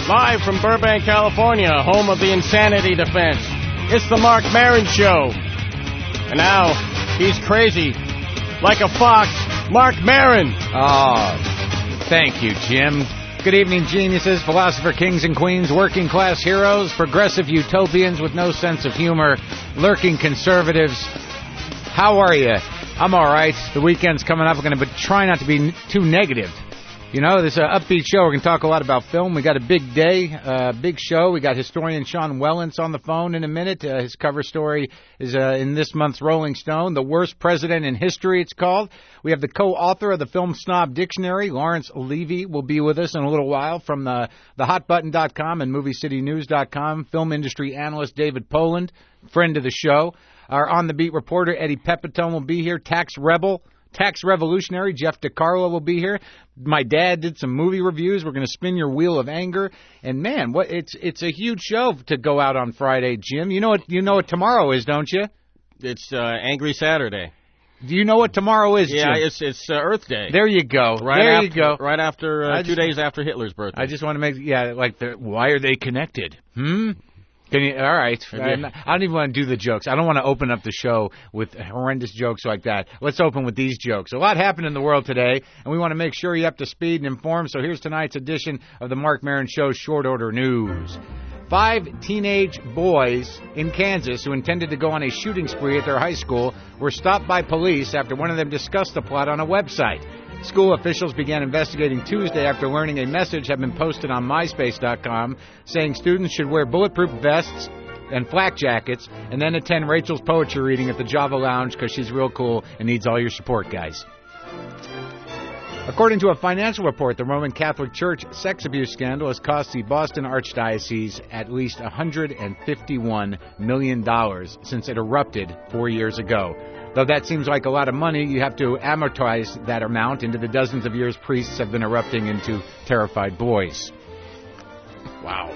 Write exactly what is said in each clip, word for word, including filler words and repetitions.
Live from Burbank, California, home of the Insanity Defense. It's the Marc Maron Show. And now, he's crazy. Like a fox, Marc Maron. Oh, thank you, Jim. Good evening, geniuses, philosopher kings and queens, working class heroes, progressive utopians with no sense of humor, lurking conservatives. How are you? I'm all right. The weekend's coming up. We're going to try not to be too negative. You know, this is an upbeat show. We're going to talk a lot about film. We got a big day, uh, big show. We got historian Sean Wellens on the phone in a minute. Uh, his cover story is uh, in this month's Rolling Stone, The Worst President in History, it's called. We have the co-author of the Film Snob Dictionary, Lawrence Levy, will be with us in a little while from the, the hot button dot com and movie city news dot com. Film industry analyst David Poland, friend of the show. Our on-the-beat reporter Eddie Pepitone will be here. Tax Rebel. Tax Revolutionary, Jeff DiCarlo will be here. My dad did some movie reviews. We're going to spin your wheel of anger. And, man, what it's it's a huge show to go out on Friday, Jim. You know what you know what tomorrow is, don't you? It's uh, Angry Saturday. Do you know what tomorrow is, yeah, Jim? Yeah, it's it's uh, Earth Day. There you go. Right there after, you go. Right after, uh, just, two days after Hitler's birthday. I just want to make, yeah, like, the, why are they connected? Hmm? Can you, all right. I don't even want to do the jokes. I don't want to open up the show with horrendous jokes like that. Let's open with these jokes. A lot happened in the world today, and we want to make sure you're up to speed and informed. So here's tonight's edition of the Marc Maron Show's Short Order News. Five teenage boys in Kansas who intended to go on a shooting spree at their high school were stopped by police after one of them discussed the plot on a website. School officials began investigating Tuesday after learning a message had been posted on MySpace dot com saying students should wear bulletproof vests and flak jackets and then attend Rachel's poetry reading at the Java Lounge because she's real cool and needs all your support, guys. According to a financial report, the Roman Catholic Church sex abuse scandal has cost the Boston Archdiocese at least one hundred fifty-one million dollars since it erupted four years ago. Though that seems like a lot of money, you have to amortize that amount into the dozens of years priests have been erupting into terrified boys. Wow.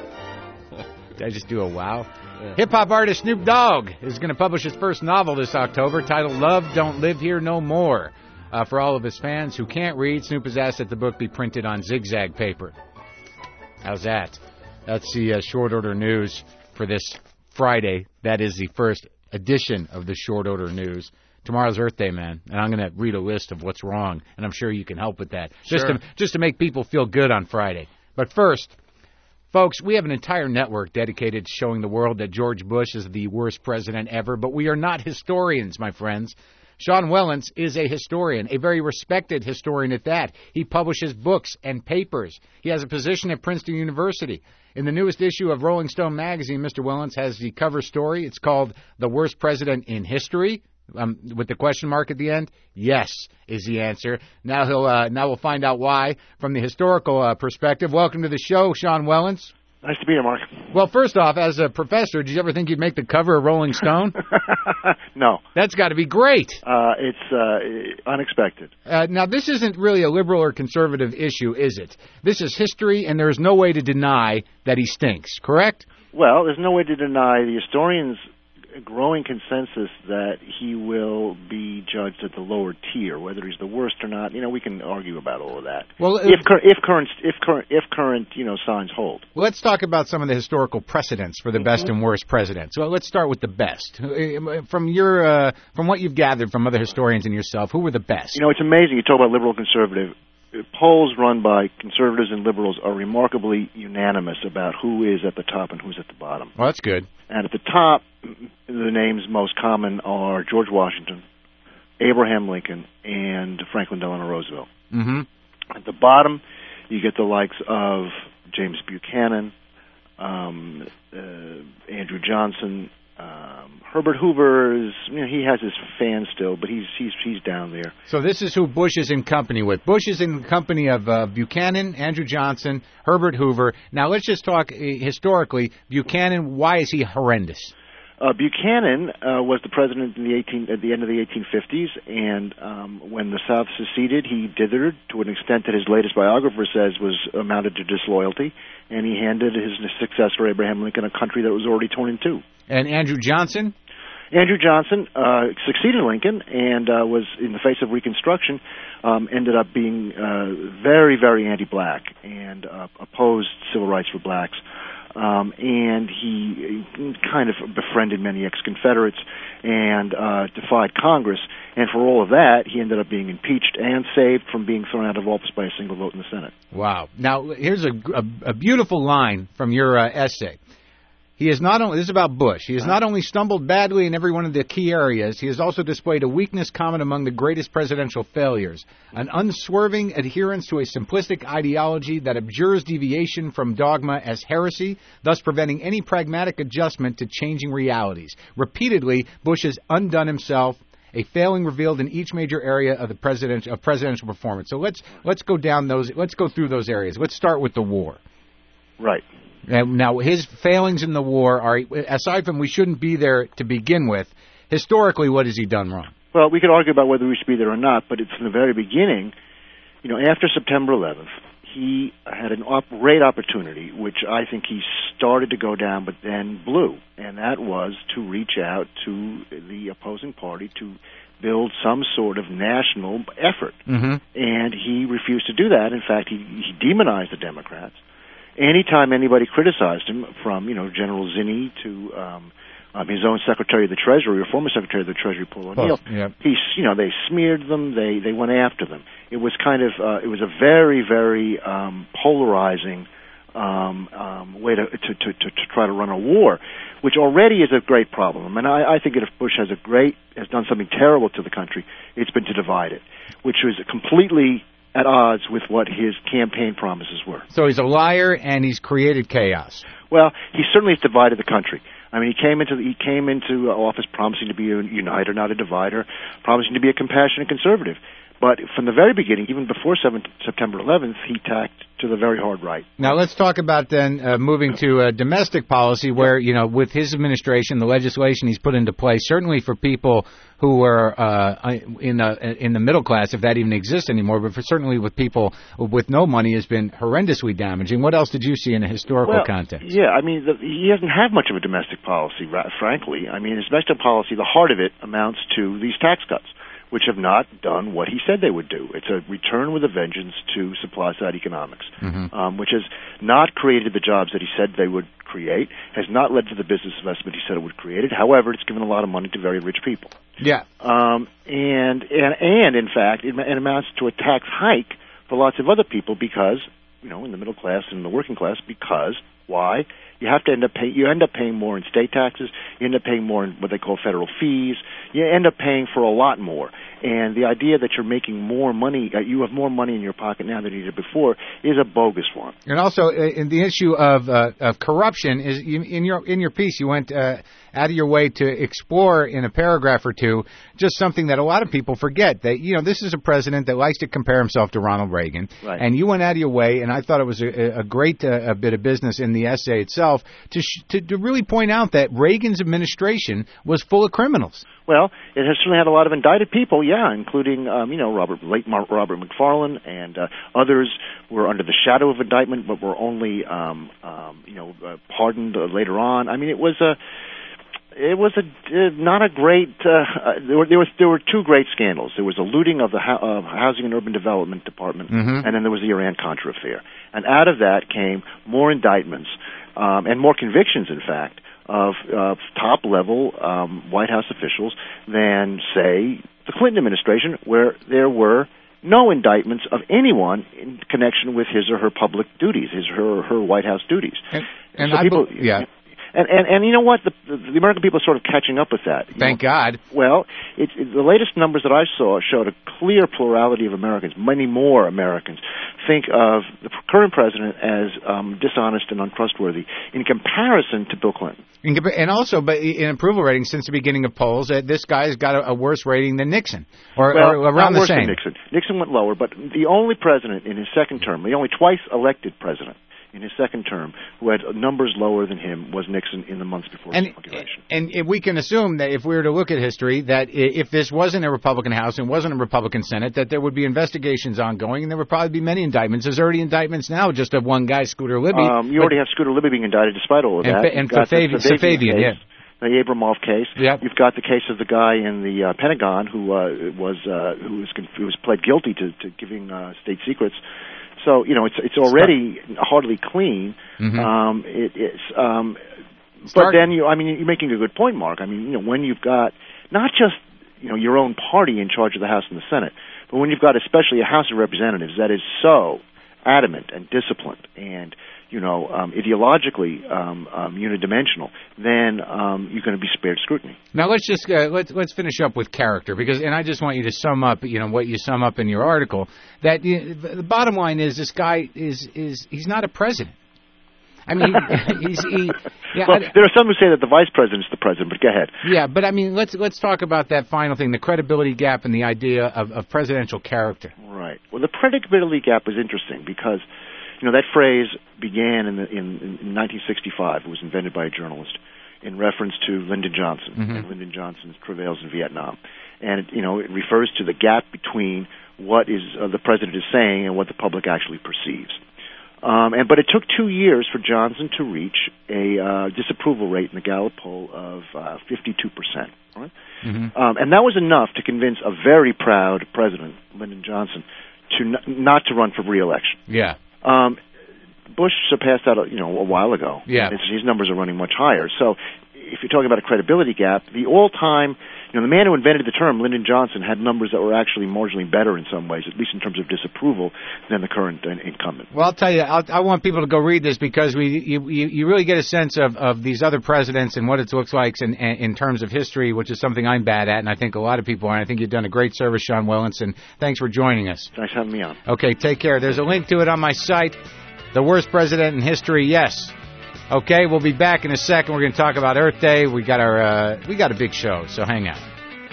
Did I just do a wow? Yeah. Hip-hop artist Snoop Dogg is going to publish his first novel this October titled Love Don't Live Here No More. Uh, for all of his fans who can't read, Snoop has asked that the book be printed on zigzag paper. How's that? That's the uh, short order news for this Friday. That is the first edition of the short order news. Tomorrow's Earth Day, man, and I'm going to read a list of what's wrong, and I'm sure you can help with that. Sure. Just to, just to make people feel good on Friday. But first, folks, we have an entire network dedicated to showing the world that George Bush is the worst president ever, but we are not historians, my friends. Sean Wellens is a historian, a very respected historian at that. He publishes books and papers. He has a position at Princeton University. In the newest issue of Rolling Stone magazine, Mister Wellens has the cover story. It's called The Worst President in History, um, with the question mark at the end. Yes, is the answer. Now he'll uh, now we'll find out why from the historical uh, perspective. Welcome to the show, Sean Wellens. Nice to be here, Mark. Well, first off, as a professor, did you ever think you'd make the cover of Rolling Stone? No. That's got to be great. Uh, it's uh, unexpected. Uh, now, this isn't really a liberal or conservative issue, is it? This is history, and there is no way to deny that he stinks, correct? Well, there's no way to deny the historians' growing consensus that he will be judged at the lower tier, whether he's the worst or not. You know, we can argue about all of that. Well, if cur- if current if current if current you know signs hold. Well, let's talk about some of the historical precedents for the mm-hmm. best and worst presidents. Well, let's start with the best. From your uh, from what you've gathered from other historians and yourself, who were the best? You know, it's amazing. You talk about liberal conservative. Polls run by conservatives and liberals are remarkably unanimous about who is at the top and who's at the bottom. Well, that's good. And at the top, the names most common are George Washington, Abraham Lincoln, and Franklin Delano Roosevelt. Mm-hmm. At the bottom, you get the likes of James Buchanan, um, uh, Andrew Johnson, Um, Herbert Hoover is, you know, he has his fans still, but he's he's he's down there. So this is who Bush is in company with. Bush is in company of uh, Buchanan, Andrew Johnson, Herbert Hoover. Now let's just talk uh, historically. Buchanan, why is he horrendous? Uh, Buchanan uh, was the president in the eighteen at the end of the eighteen fifties, and um, when the South seceded, he dithered to an extent that his latest biographer says was amounted to disloyalty, and he handed his successor Abraham Lincoln a country that was already torn in two. And Andrew Johnson? Andrew Johnson uh, succeeded Lincoln and uh, was, in the face of Reconstruction, um, ended up being uh, very, very anti-black and uh, opposed civil rights for blacks. Um, and he kind of befriended many ex-Confederates and uh, defied Congress. And for all of that, he ended up being impeached and saved from being thrown out of office by a single vote in the Senate. Wow. Now, here's a, a, a beautiful line from your uh, essay. He is not only, this is about Bush, he has not only stumbled badly in every one of the key areas, he has also displayed a weakness common among the greatest presidential failures, an unswerving adherence to a simplistic ideology that abjures deviation from dogma as heresy, thus preventing any pragmatic adjustment to changing realities. Repeatedly, Bush has undone himself, a failing revealed in each major area of the presidential of presidential performance. So let's let's go down those, let's go through those areas. Let's start with the war. Right. Now, his failings in the war are, aside from we shouldn't be there to begin with, historically, what has he done wrong? Well, we could argue about whether we should be there or not, but it's from the very beginning, you know, after September eleventh, he had a op- great opportunity, which I think he started to go down, but then blew, and that was to reach out to the opposing party to build some sort of national effort. Mm-hmm. And he refused to do that. In fact, he, he demonized the Democrats. Anytime anybody criticized him, from, you know, General Zinni to um, um, his own Secretary of the Treasury or former Secretary of the Treasury, Paul O'Neill, oh, yeah. he, you know, they smeared them, they, they went after them. It was kind of, uh, it was a very, very um, polarizing um, um, way to, to, to, to, to try to run a war, which already is a great problem. And I, I think that if Bush has a great, has done something terrible to the country, it's been to divide it, which was completely at odds with what his campaign promises were. So he's a liar and he's created chaos. Well, he certainly has divided the country. I mean, he came into the, he came into office promising to be a uniter, not a divider, promising to be a compassionate conservative. But from the very beginning, even before September eleventh, he tacked to the very hard right. Now let's talk about then uh, moving to uh, domestic policy, where, you know, with his administration, the legislation he's put into place, certainly for people who are uh, in the in the middle class, if that even exists anymore, but for certainly with people with no money, has been horrendously damaging. What else did you see in a historical well, context? Yeah, I mean, the, he doesn't have much of a domestic policy, frankly. I mean, his domestic policy, the heart of it amounts to these tax cuts, which have not done what he said they would do. It's a return with a vengeance to supply-side economics, mm-hmm. um, which has not created the jobs that he said they would create, has not led to the business investment he said it would create. It. However, it's given a lot of money to very rich people. Yeah. Um, and, and, and, in fact, it, it amounts to a tax hike for lots of other people because, you know, in the middle class and the working class, because, why? You have to end up paying. You end up paying more in state taxes. You end up paying more in what they call federal fees. You end up paying for a lot more. And the idea that you're making more money, uh, you have more money in your pocket now than you did before, is a bogus one. And also, uh, in the issue of uh, of corruption, is you, in your in your piece, you went uh, out of your way to explore in a paragraph or two just something that a lot of people forget. That, you know, this is a president that likes to compare himself to Ronald Reagan, right. And you went out of your way, and I thought it was a, a great uh, a bit of business in the essay itself to, sh- to to really point out that Reagan's administration was full of criminals. Well, it has certainly had a lot of indicted people, yeah, including, um, you know, Robert, late Robert McFarlane and uh, others were under the shadow of indictment, but were only, um, um, you know, uh, pardoned uh, later on. I mean, it was a, it was a uh, not a great. Uh, uh, there were there was there were two great scandals. There was a looting of the ho- uh, Housing and Urban Development Department, mm-hmm. and then there was the Iran-Contra affair. And out of that came more indictments um, and more convictions, in fact, of uh, top-level um, White House officials than, say, the Clinton administration, where there were no indictments of anyone in connection with his or her public duties, his or her, her White House duties. And, and so I people, be- yeah. And, and and you know what? The, the American people are sort of catching up with that. Thank know? God. Well, it's it, the latest numbers that I saw showed a clear plurality of Americans, many more Americans, think of the current president as um, dishonest and untrustworthy in comparison to Bill Clinton. In, and also, but in approval ratings since the beginning of polls, uh, this guy's got a, a worse rating than Nixon, or, well, or around not the same. Worse than Nixon. Nixon went lower, but the only president in his second term, the only twice elected president in his second term who had numbers lower than him was Nixon in the months before his inauguration. And, and we can assume that if we were to look at history, that if this wasn't a Republican House and wasn't a Republican Senate, that there would be investigations ongoing, and there would probably be many indictments. There's already indictments now just of one guy, Scooter Libby. Um, you already have Scooter Libby being indicted despite all of and, that. And Safavian, Safavian, yeah. the Abramov case. Yep. You've got the case of the guy in the uh, Pentagon who uh, was uh, who was who was pled guilty to, to giving uh, state secrets. So you know it's it's already hardly clean. Mm-hmm. Um, it, it's um, Start. but then you I mean you're making a good point, Mark. I mean you know when you've got not just you know your own party in charge of the House and the Senate, but when you've got especially a House of Representatives that is so adamant and disciplined and you know, um, ideologically um, um, unidimensional, then um, you're going to be spared scrutiny. Now let's just uh, let's let's finish up with character, because, and I just want you to sum up, you know, what you sum up in your article. That you know, the bottom line is, this guy is is he's not a president. I mean, he, he's he. Yeah, well, I, there are some who say that the vice president is the president, but go ahead. Yeah, but I mean, let's let's talk about that final thing, the credibility gap and the idea of, of presidential character. Right. Well, the credibility gap is interesting because. You know, that phrase began in, the, in, in nineteen sixty-five. It was invented by a journalist in reference to Lyndon Johnson mm-hmm. and Lyndon Johnson's travails in Vietnam. And, it, you know, it refers to the gap between what is uh, the president is saying and what the public actually perceives. Um, and But it took two years for Johnson to reach a uh, disapproval rate in the Gallup poll of uh, fifty-two percent. Right? Mm-hmm. Um, and that was enough to convince a very proud president, Lyndon Johnson, to n- not to run for re-election. Yeah. Um, Bush surpassed that, you know, a while ago. Yeah. His, his numbers are running much higher. So, if you're talking about a credibility gap, the all-time, you know, the man who invented the term, Lyndon Johnson, had numbers that were actually marginally better in some ways, at least in terms of disapproval, than the current uh, incumbent. Well, I'll tell you, I'll, I want people to go read this, because we you you, you really get a sense of, of these other presidents and what it looks like in, in terms of history, which is something I'm bad at, and I think a lot of people are. And I think you've done a great service, Sean Willinson. Thanks for joining us. Thanks for having me on. Okay, take care. There's a link to it on my site. The worst president in history, yes. Okay, we'll be back in a second. We're going to talk about Earth Day. We got our uh, we got a big show, so hang out.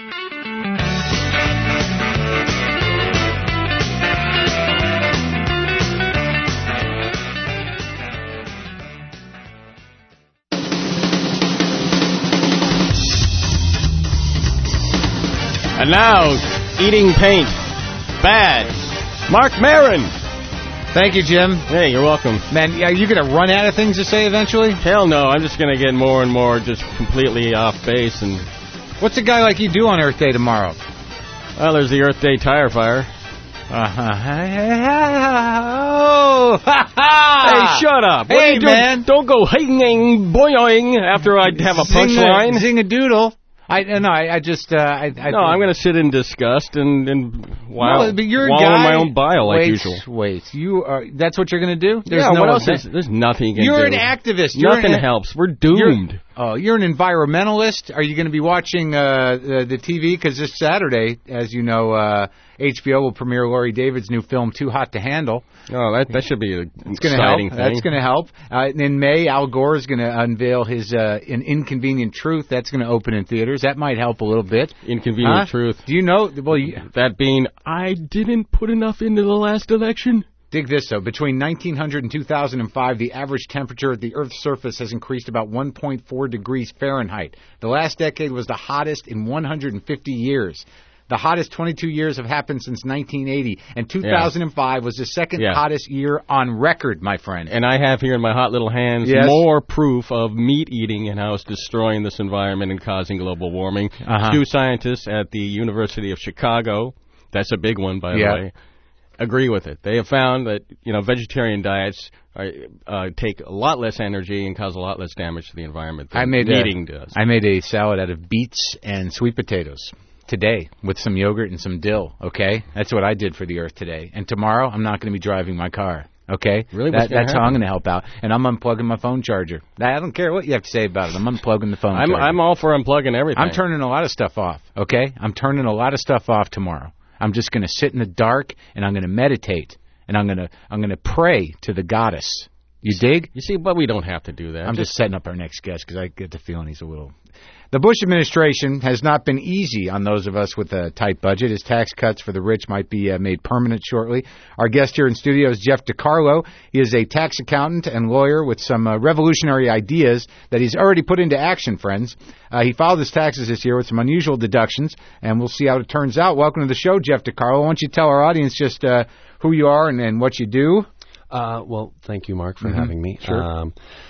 And now, eating paint. Bad. Mark Maron. Thank you, Jim. Hey, you're welcome. Man, are you going to run out of things to say eventually? Hell no. I'm just going to get more and more just completely off base. And what's a guy like you do on Earth Day tomorrow? Well, there's the Earth Day tire fire. Uh-huh. Oh, ha, ha. Hey, shut up. What Hey, you man. Don't go hing boing after I have a punchline. Zing a doodle. I no, I, I just uh, I, I no. I'm going to sit in disgust and and wow, no, but you're a wallow guy, in my own bile like wait, usual. Wait, you are? That's what you're going to do? There's yeah. no What else? event. Is, there's nothing you can you're do. You're an activist. You're Nothing an, helps. We're doomed. You're, oh, you're an environmentalist. Are you going to be watching uh, the, the T V? Because this Saturday, as you know, uh, H B O will premiere Laurie David's new film, Too Hot to Handle. Oh, that that should be an it's exciting help. thing. That's going to help. Uh, in May, Al Gore is going to unveil his uh, An Inconvenient Truth. That's going to open in theaters. That might help a little bit. Inconvenient huh? Truth. Do you know? Well, you, that being, I didn't put enough into the last election. Dig this, though. Between nineteen hundred and two thousand five, the average temperature at the Earth's surface has increased about one point four degrees Fahrenheit. The last decade was the hottest in one hundred fifty years. The hottest twenty-two years have happened since nineteen eighty, and two thousand five yeah. was the second yeah. hottest year on record, my friend. And I have here in my hot little hands yes. more proof of meat eating and how it's destroying this environment and causing global warming. Uh-huh. Two scientists at the University of Chicago, that's a big one, by yeah. the way, agree with it. They have found that, you know, vegetarian diets are, uh, take a lot less energy and cause a lot less damage to the environment than I made meat a, eating does. I made a salad out of beets and sweet potatoes today with some yogurt and some dill, okay? That's what I did for the Earth today. And tomorrow, I'm not going to be driving my car, okay? Really? That, that's happen? how I'm going to help out. And I'm unplugging my phone charger. I don't care what you have to say about it. I'm unplugging the phone I'm, charger. I'm all for unplugging everything. I'm turning a lot of stuff off, okay? I'm turning a lot of stuff off tomorrow. I'm just going to sit in the dark, and I'm going to meditate, and I'm going to I'm going to pray to the goddess. You dig? You see, but we don't have to do that. I'm just, just setting up our next guest because I get the feeling he's a little... The Bush administration has not been easy on those of us with a tight budget. His tax cuts for the rich might be uh, made permanent shortly. Our guest here in studio is Jeff DiCarlo. He is a tax accountant and lawyer with some uh, revolutionary ideas that he's already put into action, friends. Uh, he filed his taxes this year with some unusual deductions, and we'll see how it turns out. Welcome to the show, Jeff DiCarlo. Why don't you tell our audience just uh, who you are and, and what you do? Uh, well, thank you, Mark, for mm-hmm. having me. Sure. Um,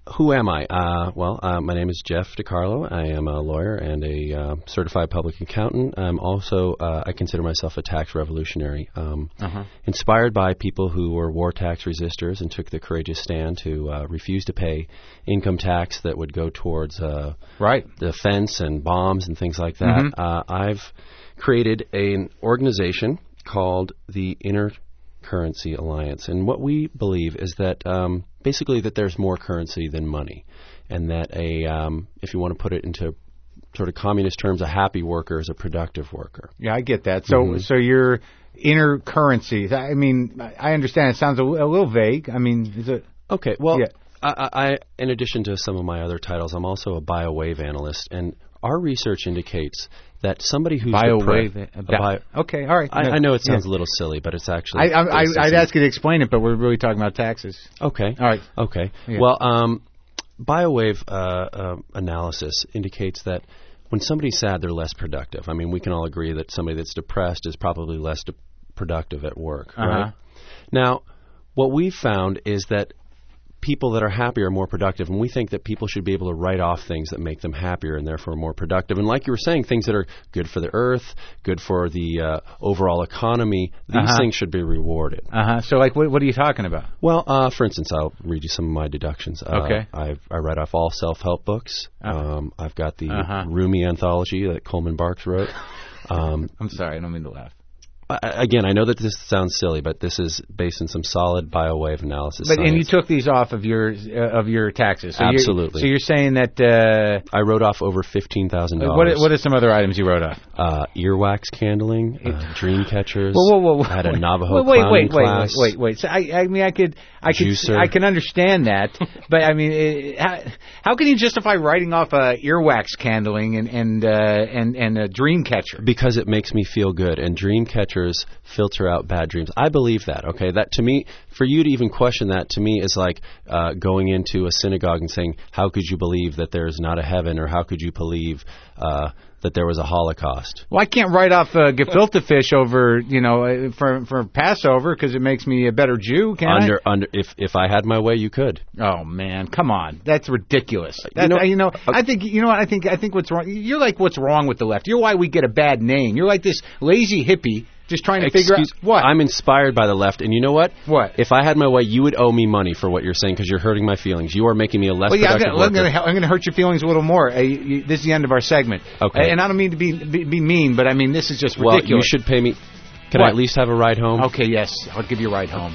who am I? Uh, well, uh, my name is Jeff DiCarlo. I am a lawyer and a uh, certified public accountant. I'm also, uh, I consider myself a tax revolutionary, um, uh-huh. inspired by people who were war tax resistors and took the courageous stand to uh, refuse to pay income tax that would go towards uh, right. defense and bombs and things like that. Mm-hmm. Uh, I've created an organization called the Intercurrency Alliance, and what we believe is that um, basically that there's more currency than money, and that a um, if you want to put it into sort of communist terms, a happy worker is a productive worker. Yeah, I get that. So, mm-hmm. so your intercurrency. I mean, I understand. It sounds a, a little vague. I mean, is it okay? Well, yeah. I, I, in addition to some of my other titles, I'm also a biowave analyst, and our research indicates that somebody who's biowave. Depre- bio- okay, all right. I, no, I know it sounds yeah. a little silly, but it's actually. I, I, I'd ask you to explain it, but we're really talking about taxes. Okay. All right. Okay. Yeah. Well, um, biowave uh, uh, analysis indicates that when somebody's sad, they're less productive. I mean, we can all agree that somebody that's depressed is probably less de- productive at work, uh-huh. right? Now, what we've found is that people that are happy are more productive, and we think that people should be able to write off things that make them happier and therefore more productive. And like you were saying, things that are good for the earth, good for the uh, overall economy, these uh-huh. things should be rewarded. Uh-huh. So, like, what, what are you talking about? Well, uh, for instance, I'll read you some of my deductions. Uh, okay. I've, I write off all self-help books. Uh-huh. Um, I've got the uh-huh. Rumi anthology that Coleman Barks wrote. Um, I'm sorry, I don't mean to laugh. I, again, I know that this sounds silly, but this is based on some solid biowave analysis. But science. And you took these off of your uh, of your taxes. So Absolutely. You're, so you're saying that uh, I wrote off over fifteen thousand dollars. What What are some other items you wrote off? Uh, earwax candling, uh, dream catchers. Whoa, whoa, whoa! whoa I had a Navajo wait, clowning wait, wait, class. wait, wait, wait. So I, I mean, I could, I could, Juicer. I can understand that, but I mean, it, how, how can you justify writing off uh, earwax candling and and uh, and and a dream catcher? Because it makes me feel good, and dream catchers filter out bad dreams. I believe that. Okay, that to me, for you to even question that, to me is like uh, going into a synagogue and saying, "How could you believe that there is not a heaven?" or "How could you believe uh, that there was a Holocaust?" Well, I can't write off uh, gefilte fish over, you know, for for Passover because it makes me a better Jew. Can under, I? Under, if if I had my way, you could. Oh man, come on, that's ridiculous. That, you know, you know uh, I think you know what I think. I think what's wrong. You're like what's wrong with the left. You're why we get a bad name. You're like this lazy hippie. Just trying to Excuse, figure out what. I'm inspired by the left, and you know what? What? If I had my way, you would owe me money for what you're saying because you're hurting my feelings. You are making me a less well, yeah, productive I'm worker. I'm going to hurt your feelings a little more. Uh, you, you, this is the end of our segment. Okay. Uh, and I don't mean to be, be be mean, but I mean this is just ridiculous. Well, you should pay me. Can what? I at least have a ride home? Okay, yes, I'll give you a ride home.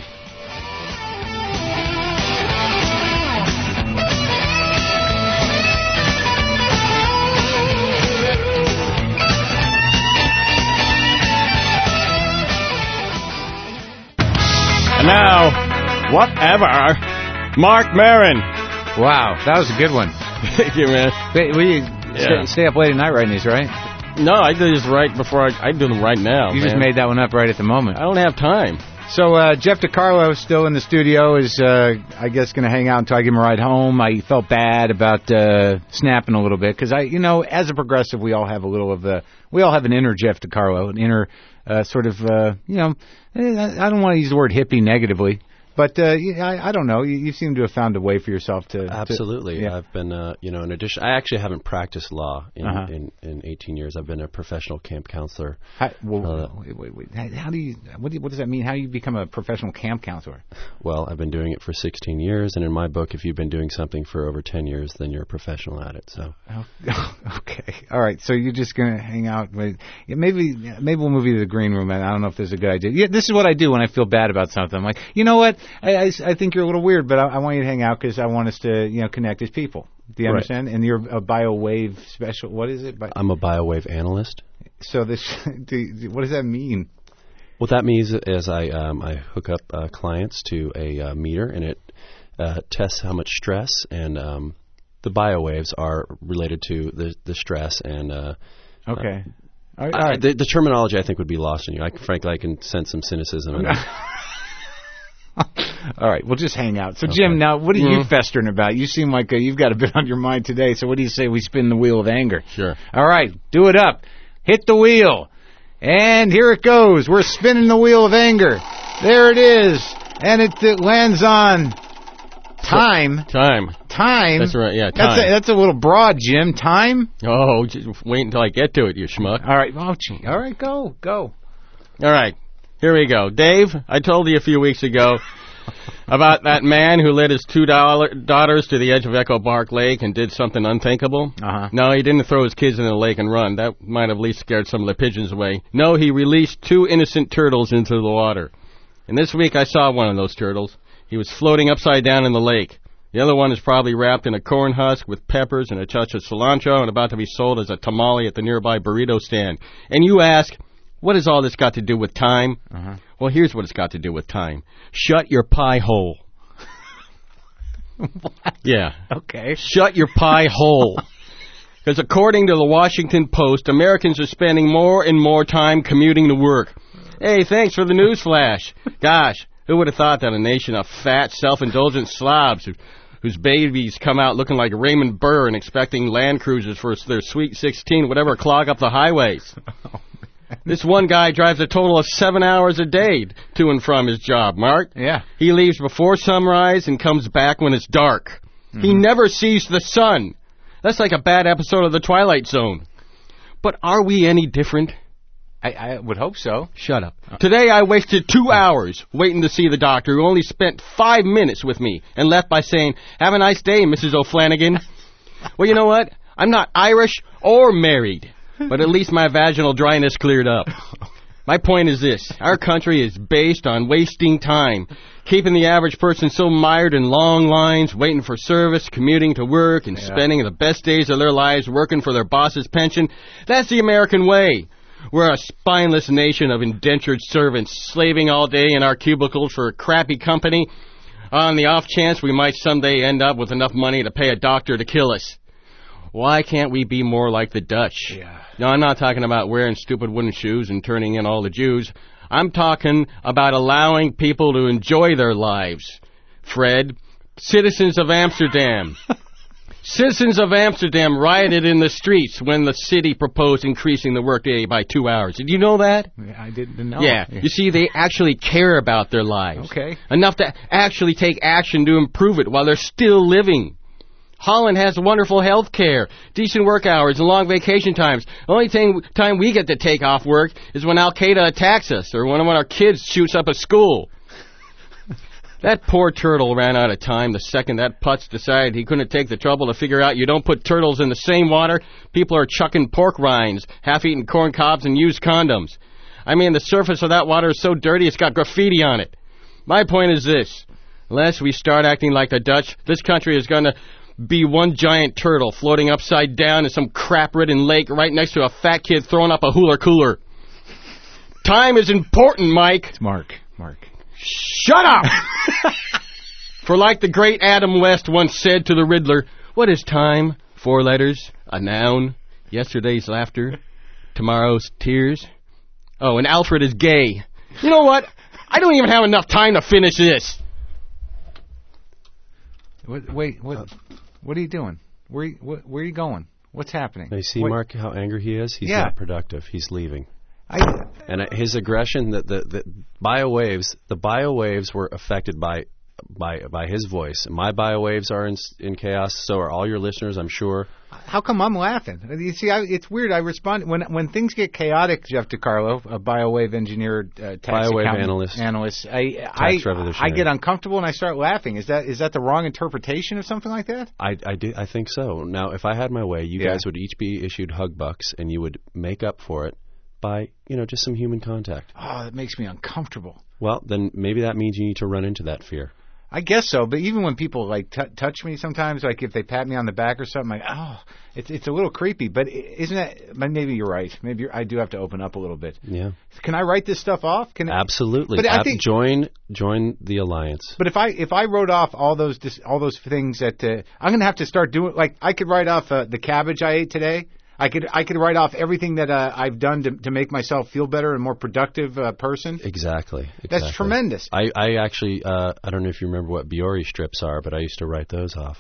Now, whatever, Mark Maron. Wow, that was a good one. Thank you, man. Wait, we Yeah. stay, stay up late at night writing these, right? No, I do this right before I, I do them right now. You man. just made that one up right at the moment. I don't have time. So uh, Jeff DiCarlo, still in the studio, is uh, I guess going to hang out until I give him a ride home. I felt bad about uh, snapping a little bit because I, you know, as a progressive, we all have a little of the, we all have an inner Jeff DiCarlo, an inner uh, sort of, uh, you know, I don't want to use the word hippie negatively. But uh, I, I don't know. You, you seem to have found a way for yourself to. Absolutely. To, yeah. I've been, uh, you know, in addition, I actually haven't practiced law in, uh-huh. in, in eighteen years. I've been a professional camp counselor. How, well, uh, wait, wait, wait. How do you? What, do you, what does that mean? How do you become a professional camp counselor? Well, I've been doing it for sixteen years, and in my book, if you've been doing something for over ten years, then you're a professional at it. So. Oh, okay. All right. So you're just gonna hang out with? Maybe maybe we'll move you to the green room. And I don't know if there's a good idea. Yeah, this is what I do when I feel bad about something. I'm like, you know what? I, I, I think you're a little weird, but I, I want you to hang out because I want us to, you know, connect as people. Do you right. understand? And you're a biowave special. What is it? Bi- I'm a biowave analyst. So this, do, what does that mean? What that means is I um, I hook up uh, clients to a uh, meter, and it uh, tests how much stress, and um, the biowaves are related to the the stress and. Uh, okay. Uh, all right, I, all right. the, the terminology I think would be lost on you. I, frankly, I can sense some cynicism in it. All right, we'll just hang out. So, okay. Jim, now, what are mm-hmm. you festering about? You seem like uh, you've got a bit on your mind today, so what do you say we spin the wheel of anger? Sure. All right, do it up. Hit the wheel. And here it goes. We're spinning the wheel of anger. There it is. And it, it lands on Time? Time. Time? That's right, yeah, time. That's a, that's a little broad, Jim. Time? Oh, just wait until I get to it, you schmuck. All right, oh, gee. All right, go, go. All right, here we go. Dave, I told you a few weeks ago about that man who led his two dollar daughters to the edge of Echo Park Lake and did something unthinkable. Uh-huh. No, he didn't throw his kids in the lake and run. That might have at least scared some of the pigeons away. No, he released two innocent turtles into the water. And this week I saw one of those turtles. He was floating upside down in the lake. The other one is probably wrapped in a corn husk with peppers and a touch of cilantro and about to be sold as a tamale at the nearby burrito stand. And you ask, what has all this got to do with time? Uh-huh. Well, here's what it's got to do with time. Shut your pie hole. What? Yeah. Okay. Shut your pie hole. Because according to the Washington Post, Americans are spending more and more time commuting to work. Hey, thanks for the news flash. Gosh, who would have thought that a nation of fat, self-indulgent slobs who, whose babies come out looking like Raymond Burr and expecting Land Cruisers for their Sweet sixteen would ever clog up the highways? This one guy drives a total of seven hours a day to and from his job, Mark. Yeah. He leaves before sunrise and comes back when it's dark. Mm-hmm. He never sees the sun. That's like a bad episode of The Twilight Zone. But are we any different? I, I would hope so. Shut up. Today I wasted two hours waiting to see the doctor who only spent five minutes with me and left by saying, "Have a nice day, Missus O'Flanagan." Well, you know what? I'm not Irish or married. But at least my vaginal dryness cleared up. My point is this. Our country is based on wasting time, keeping the average person so mired in long lines, waiting for service, commuting to work, and yeah. spending the best days of their lives working for their boss's pension. That's the American way. We're a spineless nation of indentured servants, slaving all day in our cubicles for a crappy company, on the off chance we might someday end up with enough money to pay a doctor to kill us. Why can't we be more like the Dutch? Yeah. No, I'm not talking about wearing stupid wooden shoes and turning in all the Jews. I'm talking about allowing people to enjoy their lives. Fred, citizens of Amsterdam. Citizens of Amsterdam rioted in the streets when the city proposed increasing the workday by two hours. Did you know that? I didn't know. Yeah. You see, they actually care about their lives. Okay. Enough to actually take action to improve it while they're still living. Holland has wonderful health care, decent work hours, and long vacation times. The only thing, time we get to take off work is when Al-Qaeda attacks us or when one of our kids shoots up a school. That poor turtle ran out of time the second that putz decided he couldn't take the trouble to figure out you don't put turtles in the same water people are chucking pork rinds, half-eaten corn cobs, and used condoms. I mean, the surface of that water is so dirty it's got graffiti on it. My point is this. Unless we start acting like the Dutch, this country is going to be one giant turtle floating upside down in some crap-ridden lake right next to a fat kid throwing up a hula cooler. Time is important, Mike. It's Mark. Mark. Shut up! For like the great Adam West once said to the Riddler, what is time? Four letters, a noun, yesterday's laughter, tomorrow's tears. Oh, and Alfred is gay. You know what? I don't even have enough time to finish this. Wait, wait what? What are you doing? Where, where, where are you going? What's happening? You see, what? Mark, how angry he is? He's yeah. not productive. He's leaving. I, and his aggression, the, the, the biowaves, the biowaves were affected by by by his voice. My biowaves are in, in chaos. So are all your listeners, I'm sure. How come I'm laughing? You see, I, it's weird. I respond when when things get chaotic. Jeff DiCarlo, a biowave engineer, uh, tax biowave analyst, analyst. I tax I, I get uncomfortable and I start laughing. Is that is that the wrong interpretation of something like that? I I do I think so. Now, if I had my way, you yeah. guys would each be issued hug bucks, and you would make up for it by, you know, just some human contact. Oh, that makes me uncomfortable. Well, then maybe that means you need to run into that fear. I guess so, but even when people like t- touch me sometimes, like if they pat me on the back or something, like, oh, it's it's a little creepy. But isn't that? Maybe you're right. Maybe you're, I do have to open up a little bit. Yeah. Can I write this stuff off? Can Absolutely. But I think join join the alliance. But if I if I wrote off all those all those things that uh, I'm going to have to start doing, like I could write off uh, the cabbage I ate today. I could I could write off everything that uh, I've done to to make myself feel better and more productive uh, person. Exactly, exactly. That's tremendous. I, I actually uh, I don't know if you remember what Biore strips are, but I used to write those off.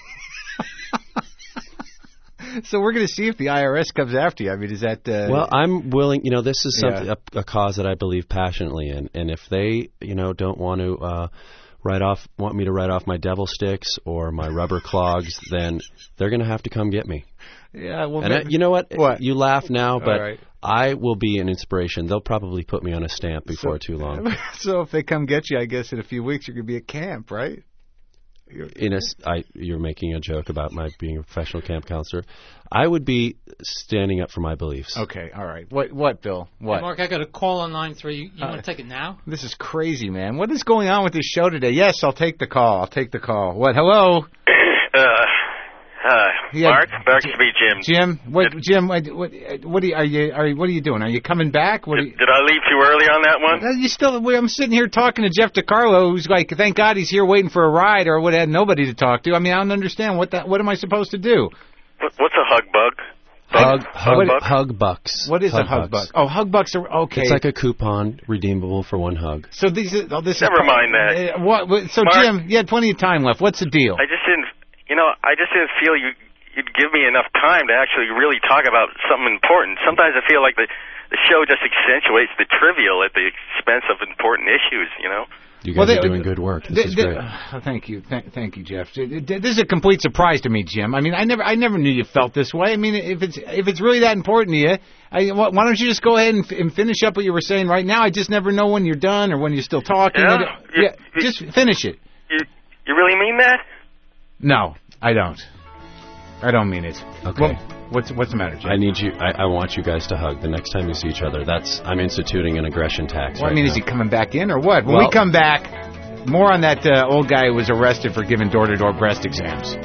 So we're going to see if the I R S comes after you. I mean, is that... Uh, well, I'm willing... You know, this is something yeah. a, a cause that I believe passionately in. And if they, you know, don't want to uh, write off, want me to write off my devil sticks or my rubber clogs, then they're going to have to come get me. Yeah, well, and I, you know what? What? You laugh now, but right. I will be an inspiration. They'll probably put me on a stamp before so, too long. So if they come get you, I guess in a few weeks you're going to be at camp, right? In a, I, you're making a joke about my being a professional camp counselor. I would be standing up for my beliefs. Okay, all right. What, what, Bill? What? Hey, Mark, I got a call on line three. You, you uh, want to take it now? This is crazy, man. What is going on with this show today? Yes, I'll take the call. I'll take the call. What? Hello? Uh, hi, yeah, Mark. Back to be Jim. Jim, what? Did, Jim, what? What, what are, you, are you? Are you? What are you doing? Are you coming back? What did, you, did I leave too early on that one? You still? I'm sitting here talking to Jeff DiCarlo, who's like, thank God he's here waiting for a ride, or would have had nobody to talk to. I mean, I don't understand what that. What am I supposed to do? What, what's a hug bug? Hug, hug, hug, hug bucks. What is hug a hug bucks. buck? Oh, hug bucks are okay. It's like a coupon redeemable for one hug. So these, oh, this Never is, mind that. Uh, what, what? So Mark, Jim, you had plenty of time left. What's the deal? I just didn't. You know, I just didn't feel you. You'd give me enough time to actually really talk about something important. Sometimes I feel like the the show just accentuates the trivial at the expense of important issues. You know. You guys well, they, are doing good work. This they, is they, great. Uh, thank you, Th- thank you, Jeff. This is a complete surprise to me, Jim. I mean, I never, I never knew you felt this way. I mean, if it's if it's really that important to you, I, why don't you just go ahead and, f- and finish up what you were saying right now? I just never know when you're done or when you're still talking. Yeah, you, yeah you, just finish it. You, you really mean that? No, I don't. I don't mean it. Okay. Well, what's what's the matter, Jim? I need you. I, I want you guys to hug the next time you see each other. That's I'm instituting an aggression tax. Well, right I mean, now. is he coming back in or what? When well, we come back. More on that uh, old guy who was arrested for giving door-to-door breast exams.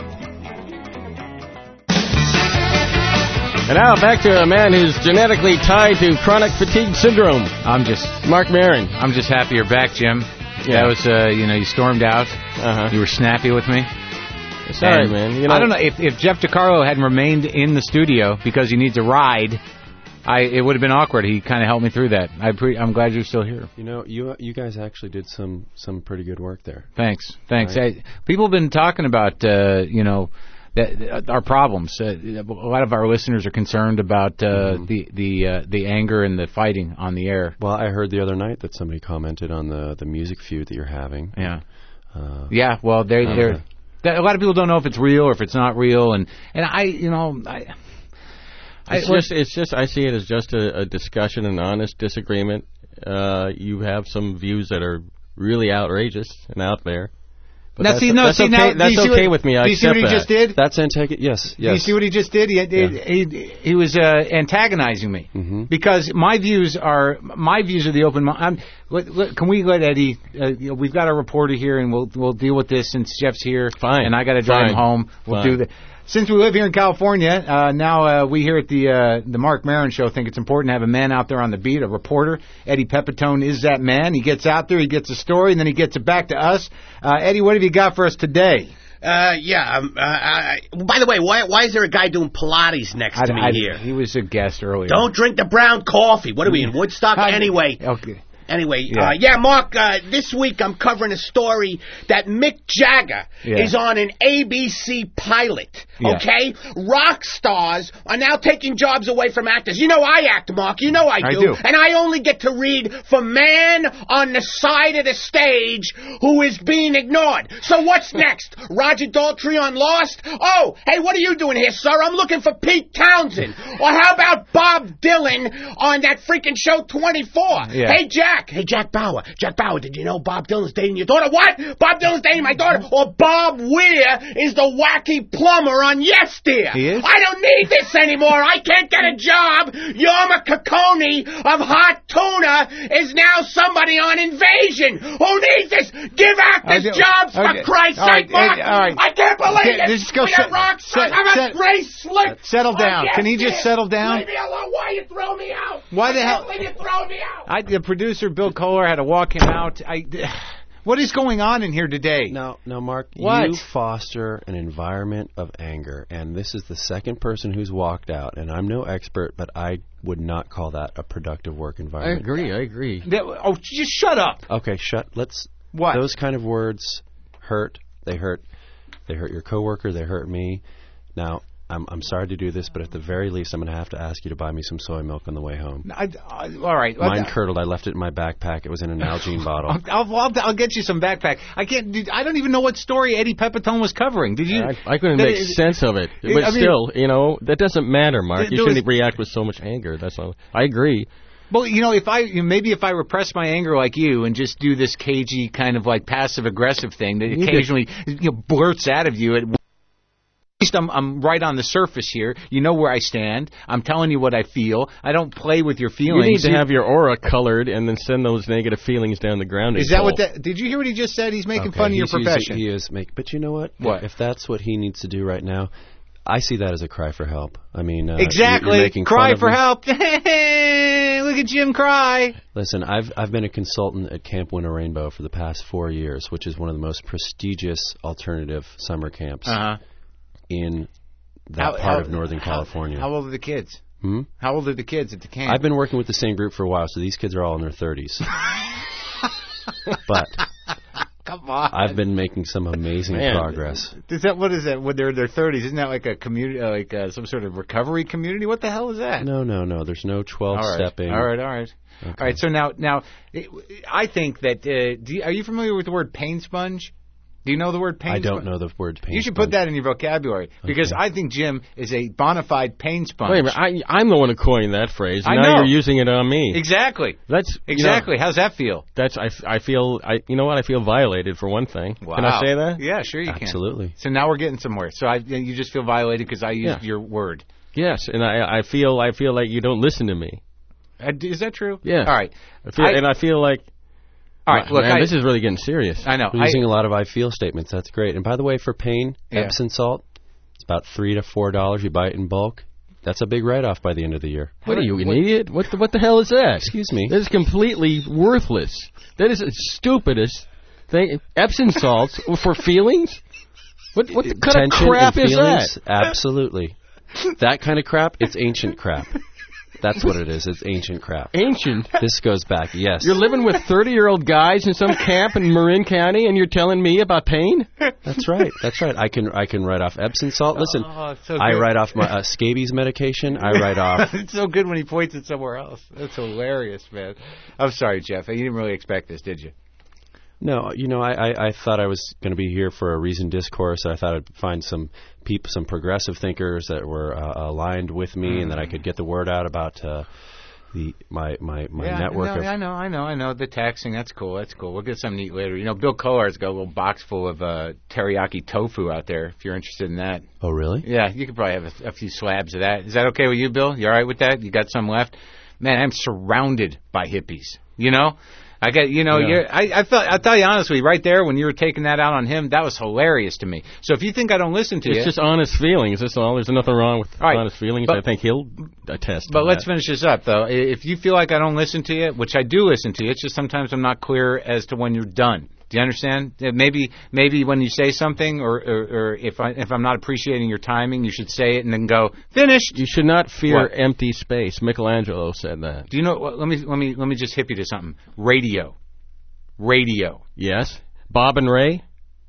And now back to a man who's genetically tied to chronic fatigue syndrome. I'm just Mark Maron. I'm just happy you're back, Jim. Yeah. That was, uh, you know, you stormed out. Uh-huh. You were snappy with me. It's all right, man. You know, I don't know if if Jeff DiCarlo hadn't remained in the studio because he needs a ride. I, it would have been awkward. He kind of helped me through that. I pre- I'm glad you're still here. You know, you you guys actually did some, some pretty good work there. Thanks, thanks. Right. I, people have been talking about, uh, you know, that, our problems. Uh, a lot of our listeners are concerned about uh, mm-hmm. the the uh, the anger and the fighting on the air. Well, I heard the other night that somebody commented on the, the music feud that you're having. Yeah, uh, yeah. Well, they they're, they're a lot of people don't know if it's real or if it's not real, and and I, you know, I. It's I, just, it's just, I see it as just a, a discussion, an honest disagreement. Uh, you have some views that are really outrageous and out there. But now, that's, see, no, that's see, okay, now, that's okay what, with me. I do you see what he that. just did? That's antagon. Yes, yes. Do you see what he just did? He yeah. he, he, he was uh, antagonizing me mm-hmm. because my views are my views are the open. I'm, let, let, can we let Eddie? Uh, you know, we've got a reporter here, and we'll we'll deal with this since Jeff's here. Fine. And I got to drive Fine. him home. We'll Fine. do that. Since we live here in California, uh, now uh, we here at the uh, the Mark Maron Show think it's important to have a man out there on the beat, a reporter. Eddie Pepitone is that man. He gets out there, he gets a story, and then he gets it back to us. Uh, Eddie, what have you got for us today? Uh, yeah. Um, uh, I, by the way, why why is there a guy doing Pilates next I, to me I, here? He was a guest earlier. Don't drink the brown coffee. What are we in Woodstock? I, anyway. Okay. Anyway, yeah, uh, yeah Mark, uh, this week I'm covering a story that Mick Jagger yeah. is on an A B C pilot, yeah. okay? Rock stars are now taking jobs away from actors. You know I act, Mark. You know I do. I do. And I only get to read for man on the side of the stage who is being ignored. So what's next? Roger Daltrey on Lost? Oh, hey, what are you doing here, sir? I'm looking for Pete Townsend. Or how about Bob Dylan on that freaking show twenty-four? Yeah. Hey, Jack. Hey, Jack Bauer. Jack Bauer, did you know Bob Dylan's dating your daughter? What? Bob Dylan's dating my daughter? Or Bob Weir is the wacky plumber on Yes Dear? He is? I don't need this anymore. I can't get a job. Yorma Kakoni of Hot Tuna is now somebody on Invasion. Who needs this? Give actors okay. jobs, okay. for Christ's all right. sake, Mark. Hey, all right. I can't believe okay, it. Just go we set, got rock stars. set, I got set, Grace Slick. Settle down. Yes Can he just Dear. settle down? Leave me alone. Why you throw me out? Why the I hell? can't believe you throw me out. I, the producer, Bill Kohler, had to walk him out. I, what is going on in here today? Now, now, Mark, what? you foster an environment of anger, and this is the second person who's walked out, and I'm no expert, but I would not call that a productive work I environment. agree, I agree. That, oh, just shut up. Okay, shut. Let's. What? Those kind of words hurt. They hurt. They hurt your coworker. They hurt me. Now, I'm I'm sorry to do this, but at the very least, I'm going to have to ask you to buy me some soy milk on the way home. I, I, all right. Mine curdled. I left it in my backpack. It was in an Nalgene bottle. I'll, I'll, I'll get you some backpack. I can't. I don't even know what story Eddie Pepitone was covering. Did you? I, I couldn't make it, sense of it. But I mean, still, you know, that doesn't matter, Mark. You shouldn't react with so much anger. That's all. I agree. Well, you know, if I maybe if I repress my anger like you and just do this cagey kind of like passive aggressive thing that you occasionally you know, blurts out of you. At least I'm, I'm right on the surface here. You know where I stand. I'm telling you what I feel. I don't play with your feelings. You need to have your aura colored and then send those negative feelings down the ground. Is that what that? Did you hear what he just said? He's making okay, fun of your profession. Using, he is making. But you know what? What? If that's what he needs to do right now, I see that as a cry for help. I mean, uh, exactly. You're making cry fun for of help. Look at Jim cry. Listen, I've I've been a consultant at Camp Winter Rainbow for the past four years, which is one of the most prestigious alternative summer camps uh-huh. in that how, part how, of Northern how, California. How old are the kids? Hmm? How old are the kids at the camp? I've been working with the same group for a while, so these kids are all in their thirties. But come on, I've been making some amazing Man, progress. Is that what is that? When they're in their thirties, isn't that like a community, uh, like uh, some sort of recovery community? What the hell is that? No, no, no. There's no twelve all right. stepping. All right, all right, okay. all right. So now, now, it, I think that. Uh, do you, are you familiar with the word pain sponge? Do you know the word pain I don't sponge? know the word pain You should sponge. put that in your vocabulary because okay. I think Jim is a bona fide pain sponge. Wait a minute, I, I'm the one who coined that phrase. I now know. You're using it on me. Exactly. That's exactly. You know, How's that feel? That's I, I feel I you know what I feel violated for one thing. Wow. Can I say that? Yeah, sure you Absolutely. can. Absolutely. So now we're getting somewhere. So I, you just feel violated because I used yeah. your word. Yes, and I I feel I feel like you don't listen to me. Uh, is that true? Yeah. All right. I feel, I, and I feel like. All right, look, man, I, this is really getting serious. I know. We're using a lot of I feel statements. That's great. And by the way, for pain, yeah. Epsom salt, it's about three to four dollars. You buy it in bulk. That's a big write-off by the end of the year. What are you, an what, idiot? What the, what the hell is that? Excuse me. That is completely worthless. That is the stupidest thing. Epsom salts for feelings? What what the kind of crap is that? Absolutely. That kind of crap, it's ancient crap. That's what it is. It's ancient crap. Ancient? This goes back, yes. You're living with thirty-year-old guys in some camp in Marin County, and you're telling me about pain? That's right. That's right. I can I can write off Epsom salt. Listen, oh, so I write off my uh, scabies medication. I write off... It's so good when he points it somewhere else. That's hilarious, man. I'm sorry, Jeff. You didn't really expect this, did you? No, you know, I, I, I thought I was going to be here for a reasoned discourse. I thought I'd find some people, some progressive thinkers that were uh, aligned with me, mm. and that I could get the word out about uh, the my my, my yeah, network. No, of I know, I know, I know. The taxing, that's cool. That's cool. We'll get something to eat later. You know, Bill Kolar's got a little box full of uh, teriyaki tofu out there. If you're interested in that. Oh, really? Yeah, you could probably have a, a few slabs of that. Is that okay with you, Bill? You all right with that? You got some left? Man, I'm surrounded by hippies. You know. I got, you know, yeah. you're, I, I felt, I'll tell you honestly, right there when you were taking that out on him, that was hilarious to me. So if you think I don't listen to it's you, it's just honest feelings. That's all. There's nothing wrong with right. honest feelings. But, I think he'll attest. But to let's that. finish this up, though. If you feel like I don't listen to you, which I do listen to you, it's just sometimes I'm not clear as to when you're done. Do you understand? Maybe, maybe when you say something, or, or, or if I, if I'm not appreciating your timing, you should say it and then go finished. You should not fear what? empty space. Michelangelo said that. Do you know? Let me, let me, let me just hip you to something. Radio. Radio. Yes. Bob and Ray?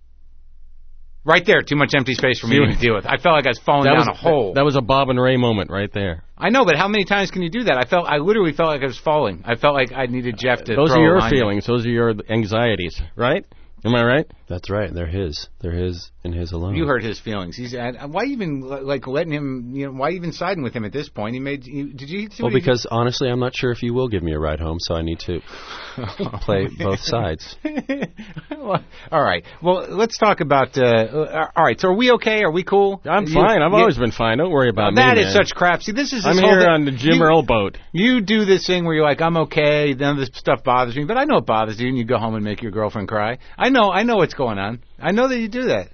Right there. Too much empty space for me to deal with. I felt like I was falling that down was, a hole. That was a Bob and Ray moment right there. I know, but how many times can you do that? I felt, I literally felt like I was falling. I felt like I needed Jeff to Those throw are your a line feelings. in. Those are your anxieties, right? Am I right? That's right. They're his. They're his and his alone. You hurt his feelings. He's why even like letting him? You know, why even siding with him at this point? He made. He, did you? See well, because did? honestly, I'm not sure if you will give me a ride home, so I need to play both sides. Well, all right. Well, let's talk about. Uh, all right. So are we okay? Are we cool? I'm you, fine. I've you, always been fine. Don't worry about well, me. That man. is such crap. See, this is. This I'm whole here thing. on the Jim you, Earl boat. You do this thing where you're like, I'm okay. None of this stuff bothers me, but I know it bothers you, and you go home and make your girlfriend cry. I know. I know what's going on. I know that you do that.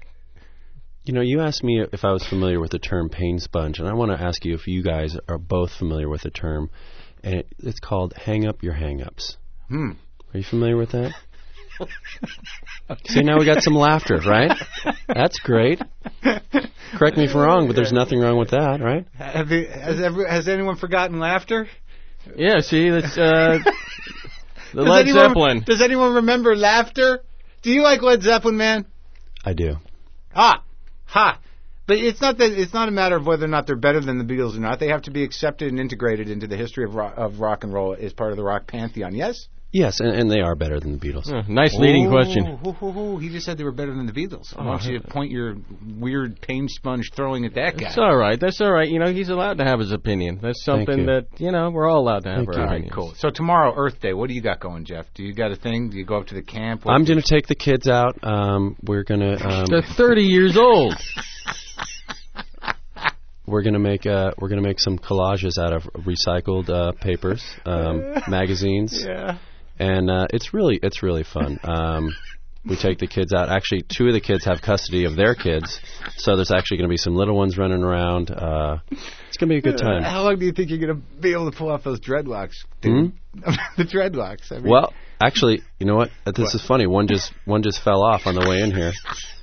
You know, you asked me if I was familiar with the term pain sponge, and I want to ask you if you guys are both familiar with the term, and it, it's called hang up your hang-ups. Hmm. Are you familiar with that? See, now we got some laughter, right? That's great. Correct me if I'm wrong, but there's nothing wrong with that, right? Have you, has, ever, has anyone forgotten laughter? Yeah, see, that's uh, the does Led anyone, Zeppelin. Does anyone remember laughter? Do you like Led Zeppelin, man? I do. Ah, ha. But it's not that it's not a matter of whether or not they're better than the Beatles or not. They have to be accepted and integrated into the history of rock, of rock and roll as part of the rock pantheon. Yes. Yes, and, and they are better than the Beatles. Uh, nice leading Ooh, question. Ooh, ooh, ooh. He just said they were better than the Beatles. Oh, Why don't you point your weird pain sponge throwing at that guy? It's all right. That's all right. You know, he's allowed to have his opinion. That's something you. that, you know, we're all allowed to have Thank our you. opinions. All right, cool. So tomorrow, Earth Day, what do you got going, Jeff? Do you got a thing? Do you go up to the camp? What I'm going to take the kids out. Um, we're going to... Um, They're thirty years old. We're gonna make uh, we're gonna make some collages out of recycled uh, papers, um, magazines, Yeah. and uh, it's really it's really fun. Um, we take the kids out. Actually, two of the kids have custody of their kids, so there's actually going to be some little ones running around. Uh, it's going to be a good time. How long do you think you're going to be able to pull off those dreadlocks? Hmm? The dreadlocks. I mean, Well, actually, you know what? This What? is funny. One just one just fell off on the way in here.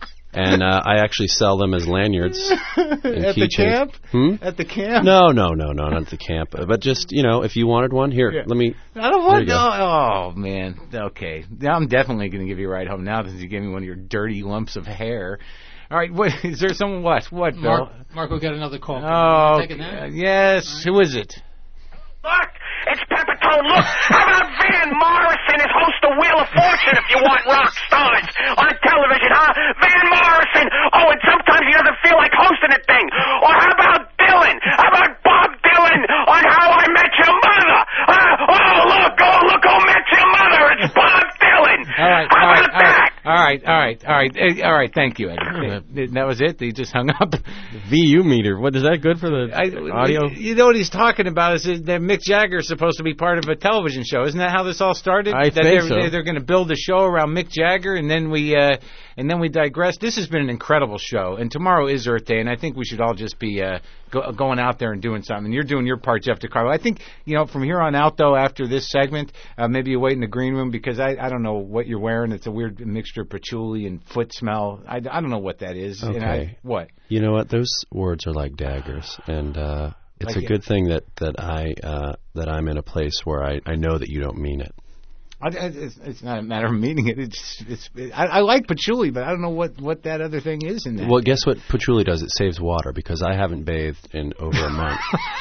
And uh, I actually sell them as lanyards and at the keychains. camp? Hmm? At the camp? No, no, no, no, not at the camp. But just, you know, if you wanted one, here, Yeah. let me... I don't There want you go. no. Oh man. Okay. Now I'm definitely going to give you a ride home now since you gave me one of your dirty lumps of hair. All right. What is there? Someone what? What? Mark, Bill? Marco got another call. Can Oh. you take it now? uh, yes. Who is it? Look, it's Peppertone. Look, how about Van Morrison is host of Wheel of Fortune if you want rock stars on television, huh? Van Morrison. Oh, and sometimes he doesn't feel like hosting a thing. Or how about Dylan? How about Bob Dylan on How I Met Your Mother? Huh? Oh, look, oh, look who met your mother. It's Bob Dylan. All right. How All right. about All right. that? All right. All right. All right. eh, All right. Thank you, Eddie. That was it. He just hung up. V U meter. What is that good for the I, audio? You know what he's talking about is that Mick Jagger is supposed to be part of a television show. Isn't that how this all started? I that think they're, so. They're, they're going to build a show around Mick Jagger, and then we uh, and then we digress. This has been an incredible show, and tomorrow is Earth Day, and I think we should all just be uh, go, going out there and doing something. You're doing your part, Jeff DeCarlo. I think you know from here on out, though, after this segment, uh, maybe you wait in the green room because I, I don't know what you're wearing. It's a weird mixture of patchouli and foot smell. I, I don't know what that is. Okay. And I, what? You know what? Those words are like daggers, and uh, it's Like a it. good thing that that I uh, that I'm in a place where I, I know that you don't mean it. I, I, it's, it's not a matter of meaning it. It's it's. It, I, I like patchouli, but I don't know what, what that other thing is in that. Well, guess what patchouli does? It saves water because I haven't bathed in over a month.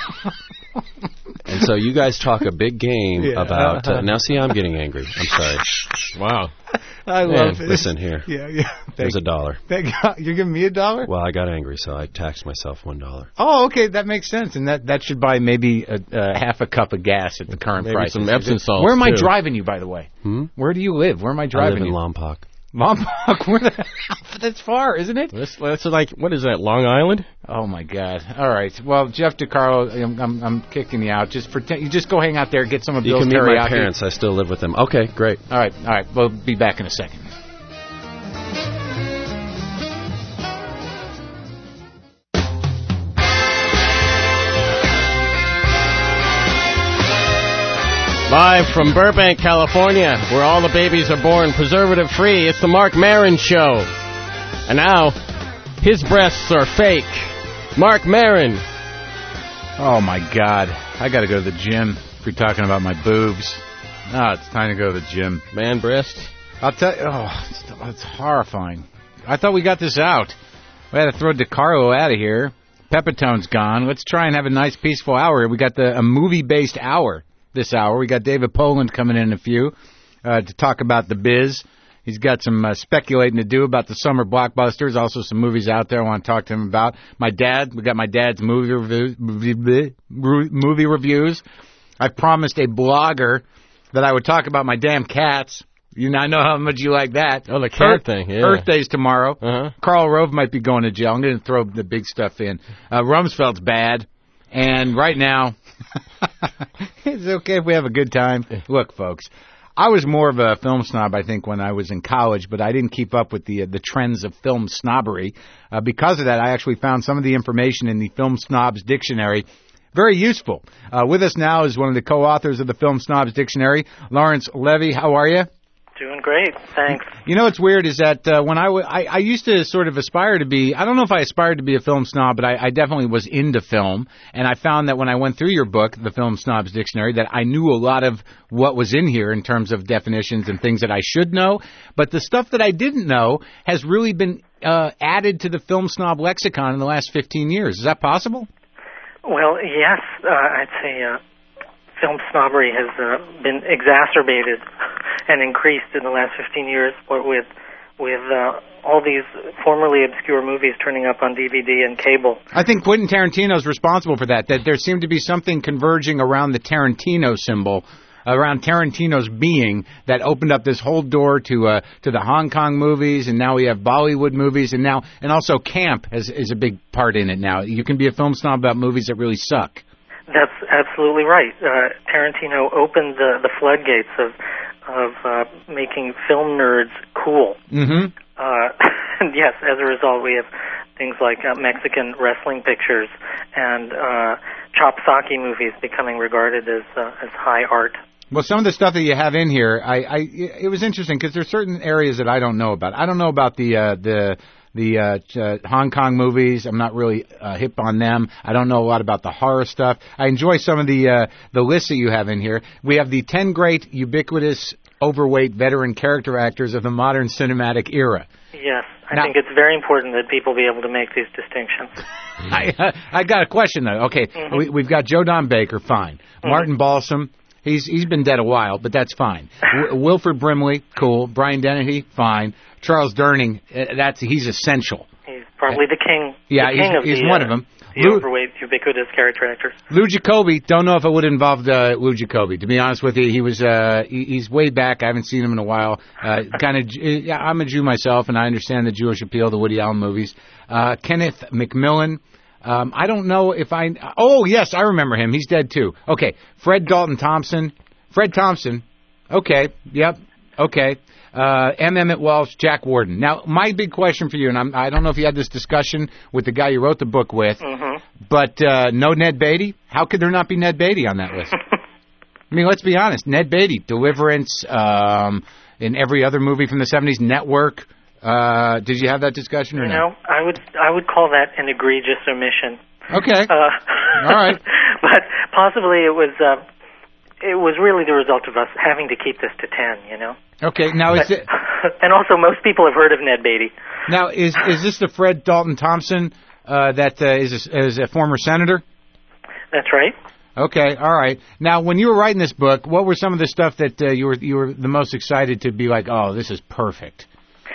And so you guys talk a big game Yeah. about. Uh, now, see, I'm getting angry. I'm sorry. Wow. I Man, love it. Listen here. Yeah, yeah. There's Thank, a dollar. thank God. You're giving me a dollar? Well, I got angry, so I taxed myself one dollar. Oh, okay, that makes sense, and that, that should buy maybe a, a half a cup of gas at the current Maybe price. some Epsom salts, Where am I too. driving you, by the way? Hmm? Where do you live? Where am I I driving live in you? Lompoc. Lompoc. Where the hell? That's far, isn't it? That's, that's like, what is that, Long Island? Oh my God! All right. Well, Jeff DeCarlo, I'm, I'm, I'm kicking you out. Just pretend. You just go hang out there, get some of You Bill's can meet teriyaki. my parents. I still live with them. Okay, great. All right. All right. We'll be back in a second. Live from Burbank, California, where all the babies are born preservative-free, it's the Mark Maron Show. And now, his breasts are fake. Mark Maron. Oh my God! I got to go to the gym. If you're talking about my boobs, no, it's time to go to the gym. Man breast. I'll tell you. Oh, it's, it's horrifying. I thought we got this out. We had to throw DeCarlo out of here. Pepitone's gone. Let's try and have a nice, peaceful hour. We got the a movie-based hour this hour. We got David Poland coming in a few uh, to talk about the biz. He's got some uh, speculating to do about the summer blockbusters. Also, some movies out there I want to talk to him about. My dad. We got my dad's movie reviews. Movie reviews. I promised a blogger that I would talk about my damn cats. You know, I know how much you like that. Oh, the cat Earth, thing, yeah. Earth Day's tomorrow. Uh-huh. Karl Rove might be going to jail. I'm going to throw the big stuff in. Uh, Rumsfeld's bad. And right now, it's okay if we have a good time. Look, folks, I was more of a film snob, I think, when I was in college, but I didn't keep up with the uh, the trends of film snobbery. Uh, because of that, I actually found some of the information in the Film Snobs Dictionary very useful. Uh, with us now is one of the co-authors of the Film Snobs Dictionary, Lawrence Levy. How are you? Doing great, thanks. You know what's weird is that uh, when I, w- I I used to sort of aspire to be, I don't know if I aspired to be a film snob, but I, I definitely was into film. And I found that when I went through your book, The Film Snobs Dictionary, that I knew a lot of what was in here in terms of definitions and things that I should know. But the stuff that I didn't know has really been uh, added to the film snob lexicon in the last fifteen years. Is that possible? Well, yes. Uh, I'd say uh, film snobbery has uh, been exacerbated and increased in the last fifteen years with with uh, all these formerly obscure movies turning up on D V D and cable. I think Quentin Tarantino's responsible for that, that there seemed to be something converging around the Tarantino symbol, around Tarantino's being, that opened up this whole door to uh, to the Hong Kong movies, and now we have Bollywood movies, and now and also camp is, is a big part in it now. You can be a film snob about movies that really suck. That's absolutely right. Uh, Tarantino opened the, the floodgates of of uh, making film nerds cool. Mm-hmm. Uh, and yes, as a result, we have things like uh, Mexican wrestling pictures and uh, chop sake movies becoming regarded as uh, as high art. Well, some of the stuff that you have in here, I, I it was interesting because there's certain areas that I don't know about. I don't know about the uh, the the uh, uh, Hong Kong movies. I'm not really uh, hip on them. I don't know a lot about the horror stuff. I enjoy some of the uh, the lists that you have in here. We have the ten great, ubiquitous, overweight veteran character actors of the modern cinematic era. Yes, I now, think it's very important that people be able to make these distinctions. I, uh, I got a question, though. Okay, mm-hmm. we, we've got Joe Don Baker, fine. Mm-hmm. Martin Balsam, he's he's been dead a while, but that's fine. w- Wilford Brimley, cool. Brian Dennehy, fine. Charles Durning, uh, that's he's essential. He's probably the king. Yeah, the king he's, of he's the, one uh, of them. The Lou, overweight, ubiquitous character actors. Lou Jacoby, don't know if it would involve uh, Lou Jacoby. To be honest with you, he was uh, he, he's way back. I haven't seen him in a while. Uh, kind of, yeah, I'm a Jew myself, and I understand the Jewish appeal, the Woody Allen movies. Uh, Kenneth McMillan. Um, I don't know if I. Oh yes, I remember him. He's dead too. Okay, Fred Dalton Thompson. Fred Thompson. Okay. Yep. Okay. Uh, M. Emmett Walsh, Jack Warden. Now, my big question for you, and I'm, I don't know if you had this discussion with the guy you wrote the book with, mm-hmm. but uh, no Ned Beatty? How could there not be Ned Beatty on that list? I mean, let's be honest. Ned Beatty, Deliverance, um, in every other movie from the seventies, Network. Uh, did you have that discussion or you no? No, I would I would call that an egregious omission. Okay. Uh, All right. But possibly it was uh, it was really the result of us having to keep this to ten, you know? Okay, now is but, it... And also, most people have heard of Ned Beatty. Now, is is this the Fred Dalton Thompson uh, that uh, is, a, is a former senator? That's right. Okay, all right. Now, when you were writing this book, what were some of the stuff that uh, you were you were the most excited to be like, oh, this is perfect?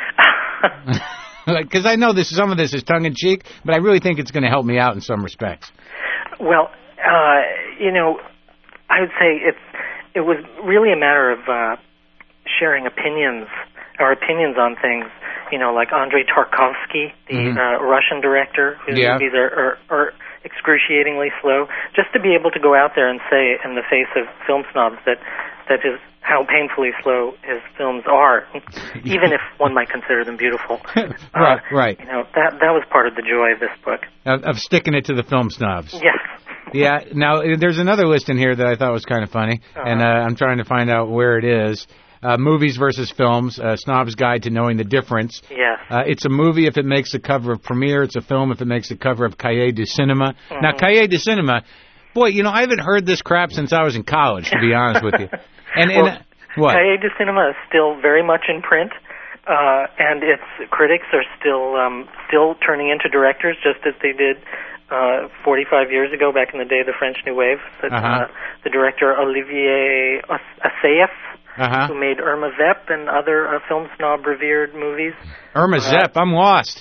Because I know this some of this is tongue-in-cheek, but I really think it's going to help me out in some respects. Well, uh, you know, I would say it's it was really a matter of uh, sharing opinions, our opinions on things. You know, like Andrei Tarkovsky, the mm-hmm. uh, Russian director, whose yeah. movies are, are, are excruciatingly slow. Just to be able to go out there and say in the face of film snobs that that is how painfully slow his films are, even if one might consider them beautiful. right, uh, right. You know, that that was part of the joy of this book. Of, of sticking it to the film snobs. Yes. Yeah. Now, there's another list in here that I thought was kind of funny, uh-huh. and uh, I'm trying to find out where it is. Uh, movies versus films, uh, Snob's Guide to Knowing the Difference. Yes. Uh, it's a movie if it makes the cover of Premiere. It's a film if it makes the cover of Cahiers du Cinema. Mm-hmm. Now, Cahiers du Cinema, boy, you know, I haven't heard this crap since I was in college, to be honest with you. And, well, and uh, what? Cahiers du Cinema is still very much in print, uh, and its critics are still um, still turning into directors, just as they did uh, forty-five years ago, back in the day of the French New Wave. But, uh-huh. uh, the director Olivier Assayas, uh-huh. who made Irma Zep and other uh, film snob revered movies. Irma uh, Zep, I'm lost.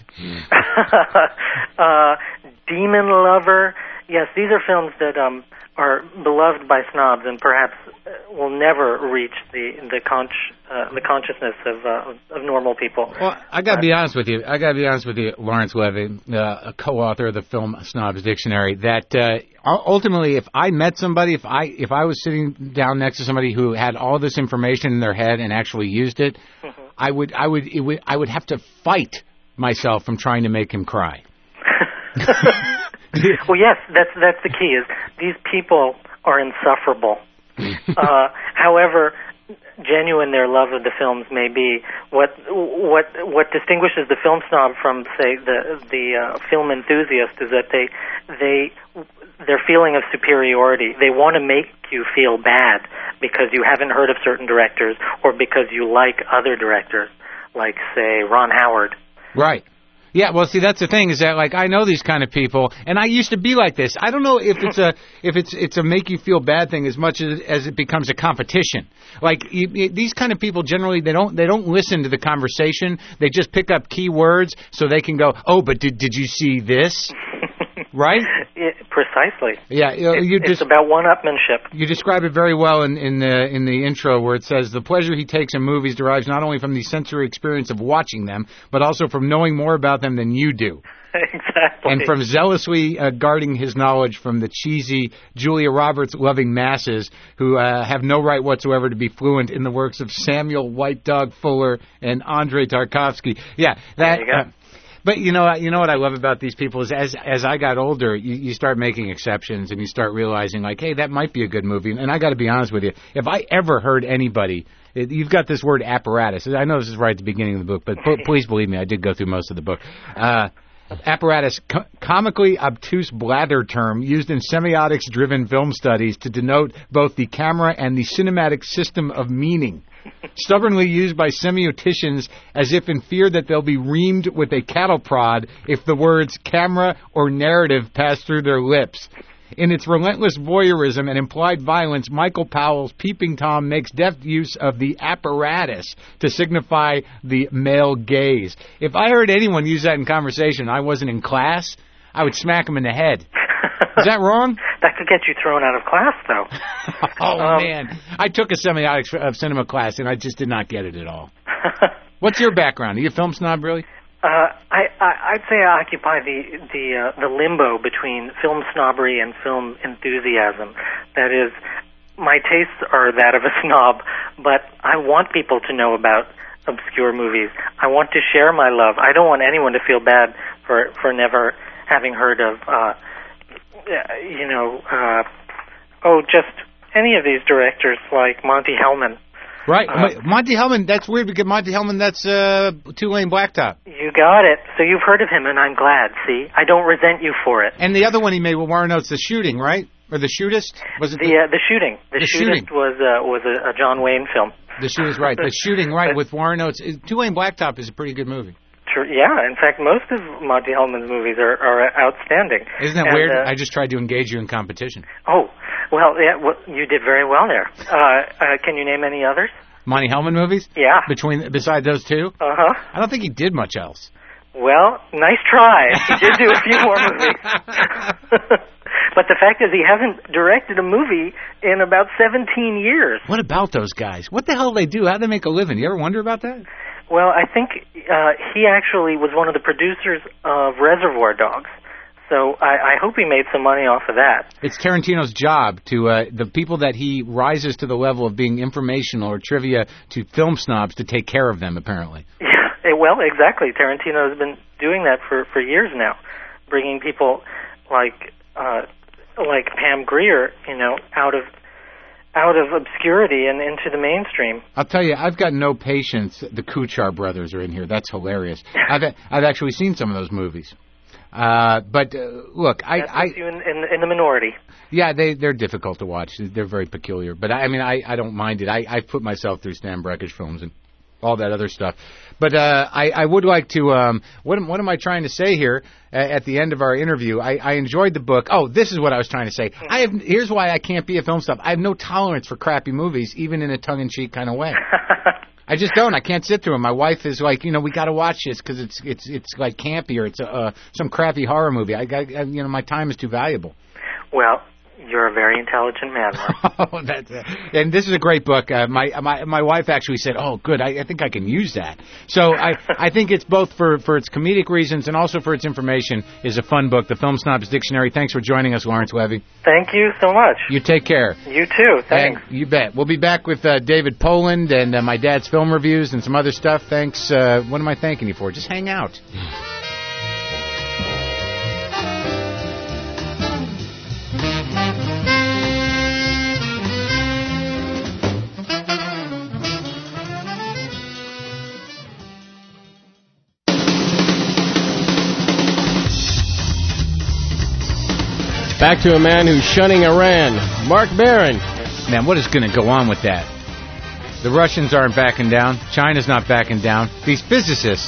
uh, Demon Lover. Yes, these are films that um, are beloved by snobs and perhaps will never reach the the, conch, uh, the consciousness of, uh, of normal people. Well, I got to be honest with you. I got to be honest with you, Lawrence Levy, uh, a co-author of the Film Snobs Dictionary. That uh, ultimately, if I met somebody, if I if I was sitting down next to somebody who had all this information in their head and actually used it, mm-hmm. I would I would, it would I would have to fight myself from trying to make him cry. Well, yes, that's that's the key. Is these people are insufferable. uh, however genuine their love of the films may be, what what what distinguishes the film snob from, say, the the uh, film enthusiast is that they they their feeling of superiority. They want to make you feel bad because you haven't heard of certain directors or because you like other directors, like, say, Ron Howard. Right. Yeah, well, see, that's the thing is that, like, I know these kind of people, and I used to be like this. I don't know if it's a if it's it's a make you feel bad thing as much as, as it becomes a competition. Like, you, you, these kind of people generally they don't they don't listen to the conversation. They just pick up key words so they can go, oh, but did did you see this? Right? It, precisely. Yeah, you know, it, you it's just, about one-upmanship. You describe it very well in, in the in the intro, where it says the pleasure he takes in movies derives not only from the sensory experience of watching them, but also from knowing more about them than you do. Exactly. And from zealously uh, guarding his knowledge from the cheesy Julia Roberts-loving masses who uh, have no right whatsoever to be fluent in the works of Samuel White Dog Fuller and Andrei Tarkovsky. Yeah, that. There you go. Uh, But you know, you know what I love about these people is as as I got older, you, you start making exceptions and you start realizing like, hey, that might be a good movie. And I got to be honest with you, if I ever heard anybody, it, you've got this word apparatus. I know this is right at the beginning of the book, but p- please believe me, I did go through most of the book. Uh, apparatus, co- comically obtuse blather term used in semiotics-driven film studies to denote both the camera and the cinematic system of meaning. Stubbornly used by semioticians as if in fear that they'll be reamed with a cattle prod if the words camera or narrative pass through their lips. In its relentless voyeurism and implied violence, Michael Powell's Peeping Tom makes deft use of the apparatus to signify the male gaze. If I heard anyone use that in conversation and I wasn't in class, I would smack him in the head. Is that wrong? That could get you thrown out of class, though. oh, um, man. I took a semiotics of cinema class, and I just did not get it at all. What's your background? Are you a film snob, really? Uh, I, I, I'd say I occupy the the uh, the limbo between film snobbery and film enthusiasm. That is, my tastes are that of a snob, but I want people to know about obscure movies. I want to share my love. I don't want anyone to feel bad for, for never having heard of... Uh, you know, uh, oh, just any of these directors like Monty Hellman. Right. Uh, Monty Hellman, that's weird because Monty Hellman, that's uh, Two-Lane Blacktop. You got it. So you've heard of him, and I'm glad, see? I don't resent you for it. And the other one he made with Warren Oates, The Shooting, right? Or The Shootist? Was it the, the, uh, the Shooting. The, the Shootist Shooting. was, uh, was a, a John Wayne film. The Shootist, right. The Shooting, right, with Warren Oates. Two-Lane Blacktop is a pretty good movie. Yeah, in fact, most of Monty Hellman's movies are, are outstanding. Isn't that and, weird? Uh, I just tried to engage you in competition. Oh, well, yeah, well you did very well there. Uh, uh, can you name any others? Monty Hellman movies? Yeah. Between besides those two? Uh-huh. I don't think he did much else. Well, nice try. He did do a few more movies. But the fact is he hasn't directed a movie in about seventeen years. What about those guys? What the hell do they do? How do they make a living? You ever wonder about that? Well, I think uh, he actually was one of the producers of Reservoir Dogs. So I, I hope he made some money off of that. It's Tarantino's job to, uh, the people that he rises to the level of being informational or trivia to film snobs to take care of them, apparently. Yeah, well, exactly. Tarantino has been doing that for, for years now, bringing people like uh, like Pam Grier, you know, out of out of obscurity and into the mainstream. I'll tell you, I've got no patience. The Kuchar brothers are in here. That's hilarious. I've I've actually seen some of those movies. Uh, but uh, look, I, That I puts you in, in, in the minority. Yeah, they they're difficult to watch. They're very peculiar. But I, I mean, I, I don't mind it. I I put myself through Stan Brakhage films and all that other stuff. But uh, I I would like to. Um, what am what am I trying to say here? Uh, at the end of our interview, I, I enjoyed the book. Oh, this is what I was trying to say. I have here's why I can't be a film snob. I have no tolerance for crappy movies, even in a tongue-in-cheek kind of way. I just don't. I can't sit through them. My wife is like, you know, we got to watch this because it's it's it's like campy or it's a, uh, some crappy horror movie. I, I you know, my time is too valuable. Well, you're a very intelligent man, Mark. Oh, that's it. And this is a great book. Uh, my my my wife actually said, "Oh, good. I, I think I can use that." So I I think it's both for for its comedic reasons and also for its information. Is a fun book, The Film Snob's Dictionary. Thanks for joining us, Lawrence Levy. Thank you so much. You take care. You too. Thanks. And you bet. We'll be back with uh, David Poland and uh, my dad's film reviews and some other stuff. Thanks. Uh, what am I thanking you for? Just hang out. Back to a man who's shunning Iran, Mark Maron. Man, what is going to go on with that? The Russians aren't backing down. China's not backing down. These physicists,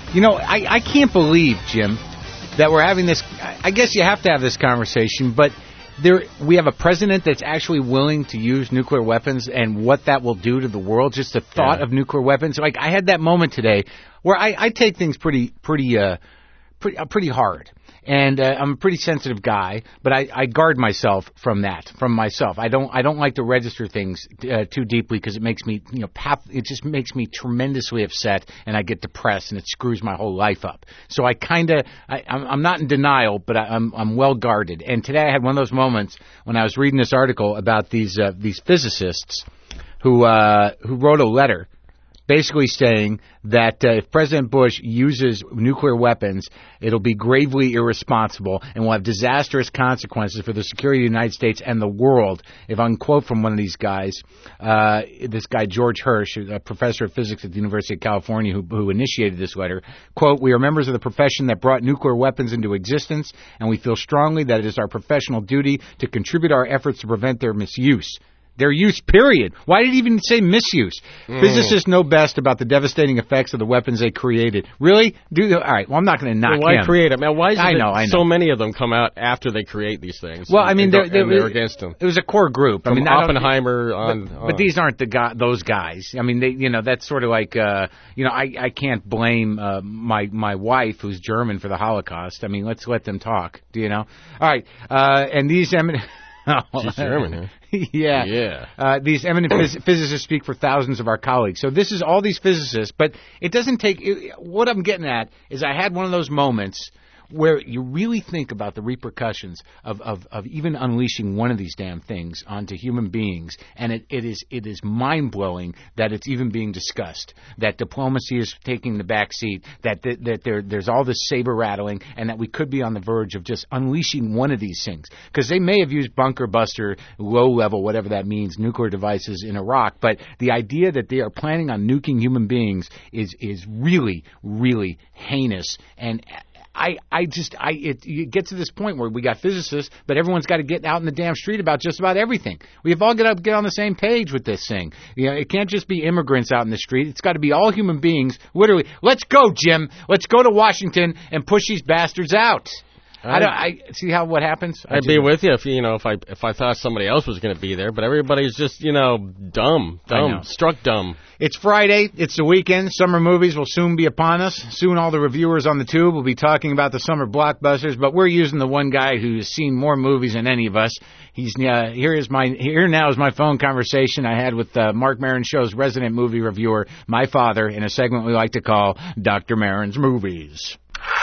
You know, I, I can't believe, Jim, that we're having this. I guess you have to have this conversation, but there we have a president that's actually willing to use nuclear weapons and what that will do to the world. Just the thought yeah. of nuclear weapons. Like I had that moment today where I, I take things pretty, pretty, uh, pretty, uh, pretty hard. And uh, I'm a pretty sensitive guy, but I, I guard myself from that, from myself. I don't I don't like to register things uh, too deeply because it makes me, you know, path, it just makes me tremendously upset, and I get depressed, and it screws my whole life up. So I kind of, I'm, I'm not in denial, but I, I'm I'm well guarded. And today I had one of those moments when I was reading this article about these uh, these physicists who uh, who wrote a letter, basically saying that uh, if President Bush uses nuclear weapons, it'll be gravely irresponsible and will have disastrous consequences for the security of the United States and the world. If I can quote from one of these guys, uh, this guy George Hirsch, a professor of physics at the University of California who, who initiated this letter, quote, "We are members of the profession that brought nuclear weapons into existence, and we feel strongly that it is our professional duty to contribute our efforts to prevent their misuse." Their use, period. Why did he even say misuse? Mm. Physicists know best about the devastating effects of the weapons they created. Really? Do All right, well, I'm not going to knock well, why him. create them? Now, why is it I that know, I know. so many of them come out after they create these things? Well, I mean, they're, they're, they're against them. It was a core group. From I mean, Oppenheimer I on, but, on. But these aren't the guy, those guys. I mean, they, you know, that's sort of like, uh, you know, I, I can't blame uh, my my wife, who's German, for the Holocaust. I mean, let's let them talk. Do you know? All right, uh, and these eminent. She's German, huh? yeah. Yeah. Uh, these eminent phys- physicists speak for thousands of our colleagues. So this is all these physicists, but it doesn't take it, – what I'm getting at is I had one of those moments where you really think about the repercussions of, of, of even unleashing one of these damn things onto human beings, and it, it is it is mind-blowing that it's even being discussed, that diplomacy is taking the back seat, that, that, that there, there's all this saber-rattling, and that we could be on the verge of just unleashing one of these things. Because they may have used bunker buster, low-level, whatever that means, nuclear devices in Iraq, but the idea that they are planning on nuking human beings is, is really, really heinous, and I, I just, I, it, it gets to this point where we got physicists, but everyone's got to get out in the damn street about just about everything. We've all got to get on the same page with this thing. You know, it can't just be immigrants out in the street. It's got to be all human beings. Literally, let's go, Jim. Let's go to Washington and push these bastards out. I, I don't. I see how what happens. I'd be with you if you know if I if I thought somebody else was going to be there, but everybody's just you know dumb, dumb, struck dumb. It's Friday. It's the weekend. Summer movies will soon be upon us. Soon, all the reviewers on the tube will be talking about the summer blockbusters. But we're using the one guy who's seen more movies than any of us. He's uh, here is my here now is my phone conversation I had with uh, Mark Maron Show's resident movie reviewer, my father, in a segment we like to call Doctor Maron's Movies.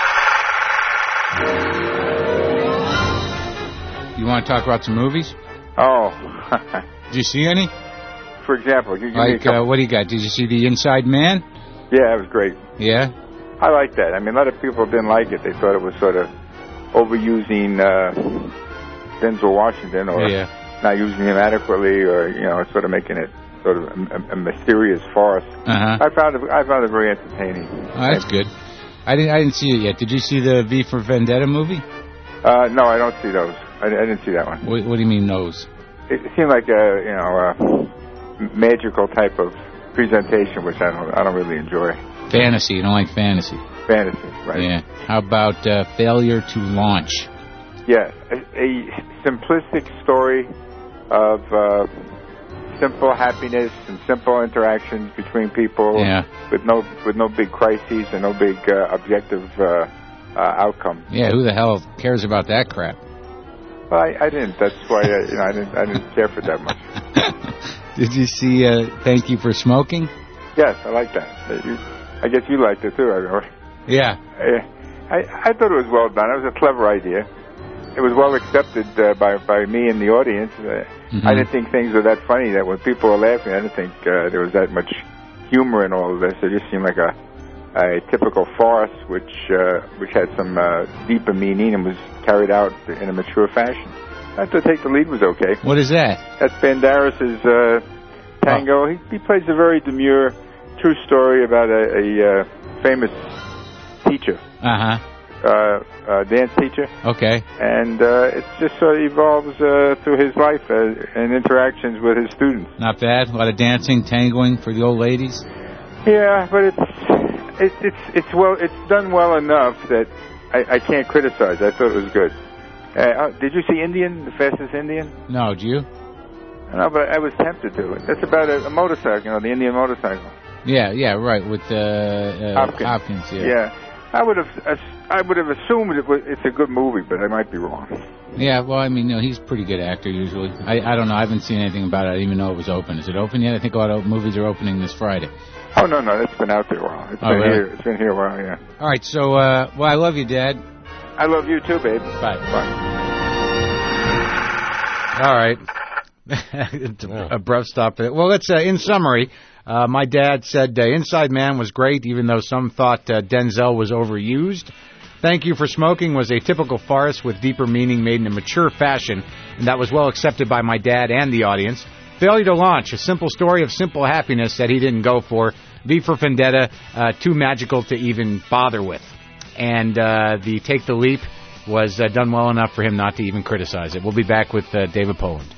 You want to talk about some movies? Oh. Did you see any? For example, you give like, me a uh, what do you got? Did you see The Inside Man? Yeah, it was great. Yeah? I like that. I mean, a lot of people didn't like it. They thought it was sort of overusing uh, Denzel Washington or yeah. not using him adequately or, you know, sort of making it sort of a, a mysterious farce. Uh-huh. I found it, I found it very entertaining. Oh, that's and, good. I didn't, I didn't see it yet. Did you see the V for Vendetta movie? Uh, no, I don't see those. I, I didn't see that one. What, what do you mean those? It seemed like a you know a magical type of presentation, which I don't I don't really enjoy. Fantasy. You don't like fantasy. Fantasy, right? Yeah. How about uh, Failure to Launch? Yeah, a, a simplistic story of uh, simple happiness and simple interactions between people. Yeah. With no with no big crises and no big uh, objective uh, uh, outcome. Yeah. Who the hell cares about that crap? Well, I, I didn't. That's why I, you know, I didn't. I didn't care for that much. Did you see uh, Thank You for Smoking? Yes, I like that. You, I guess you liked it too. I, yeah. I, I I thought it was well done. It was a clever idea. It was well accepted uh, by by me and the audience. Uh, mm-hmm. I didn't think things were that funny. That when people were laughing, I didn't think uh, there was that much humor in all of this. It just seemed like a a typical farce, which uh, which had some uh, deeper meaning and was carried out in a mature fashion. I have to take the lead was okay. What is that? That's Banderas's uh, Tango. Oh. He, he plays a very demure, true story about a, a uh, famous teacher. Uh-huh. Uh, uh, dance teacher. Okay. And uh, it just sort of evolves uh, through his life uh, and interactions with his students. Not bad. A lot of dancing, tangoing for the old ladies. Yeah, but it's It, it's it's well it's done well enough that I, I can't criticize. I thought it was good. Uh, uh, did you see Indian, The Fastest Indian? No, did you? No, but I was tempted to. That's about a, a motorcycle, you know, the Indian motorcycle. Yeah, yeah, right, with uh, uh, Hopkins. Hopkins. Yeah. Yeah, I would have I would have assumed it was, it's a good movie, but I might be wrong. Yeah, well, I mean, you know, he's a pretty good actor usually. I I don't know. I haven't seen anything about it. I didn't even know it was open. Is it open yet? I think a lot of movies are opening this Friday. Oh no, no, it's been out there a while. It's oh, been really? here. It's been here a while. Yeah. All right, so uh, well, I love you, Dad. I love you too, babe. Bye. Bye. All right. Abrupt stop. Well, let's. Uh, in summary, uh, my dad said uh, Inside Man was great, even though some thought uh, Denzel was overused. Thank You for Smoking was a typical farce with deeper meaning made in a mature fashion, and that was well accepted by my dad and the audience. Failure to Launch, a simple story of simple happiness that he didn't go for. V for Vendetta, uh, too magical to even bother with. And uh, the Take the Leap was uh, done well enough for him not to even criticize it. We'll be back with uh, David Poland.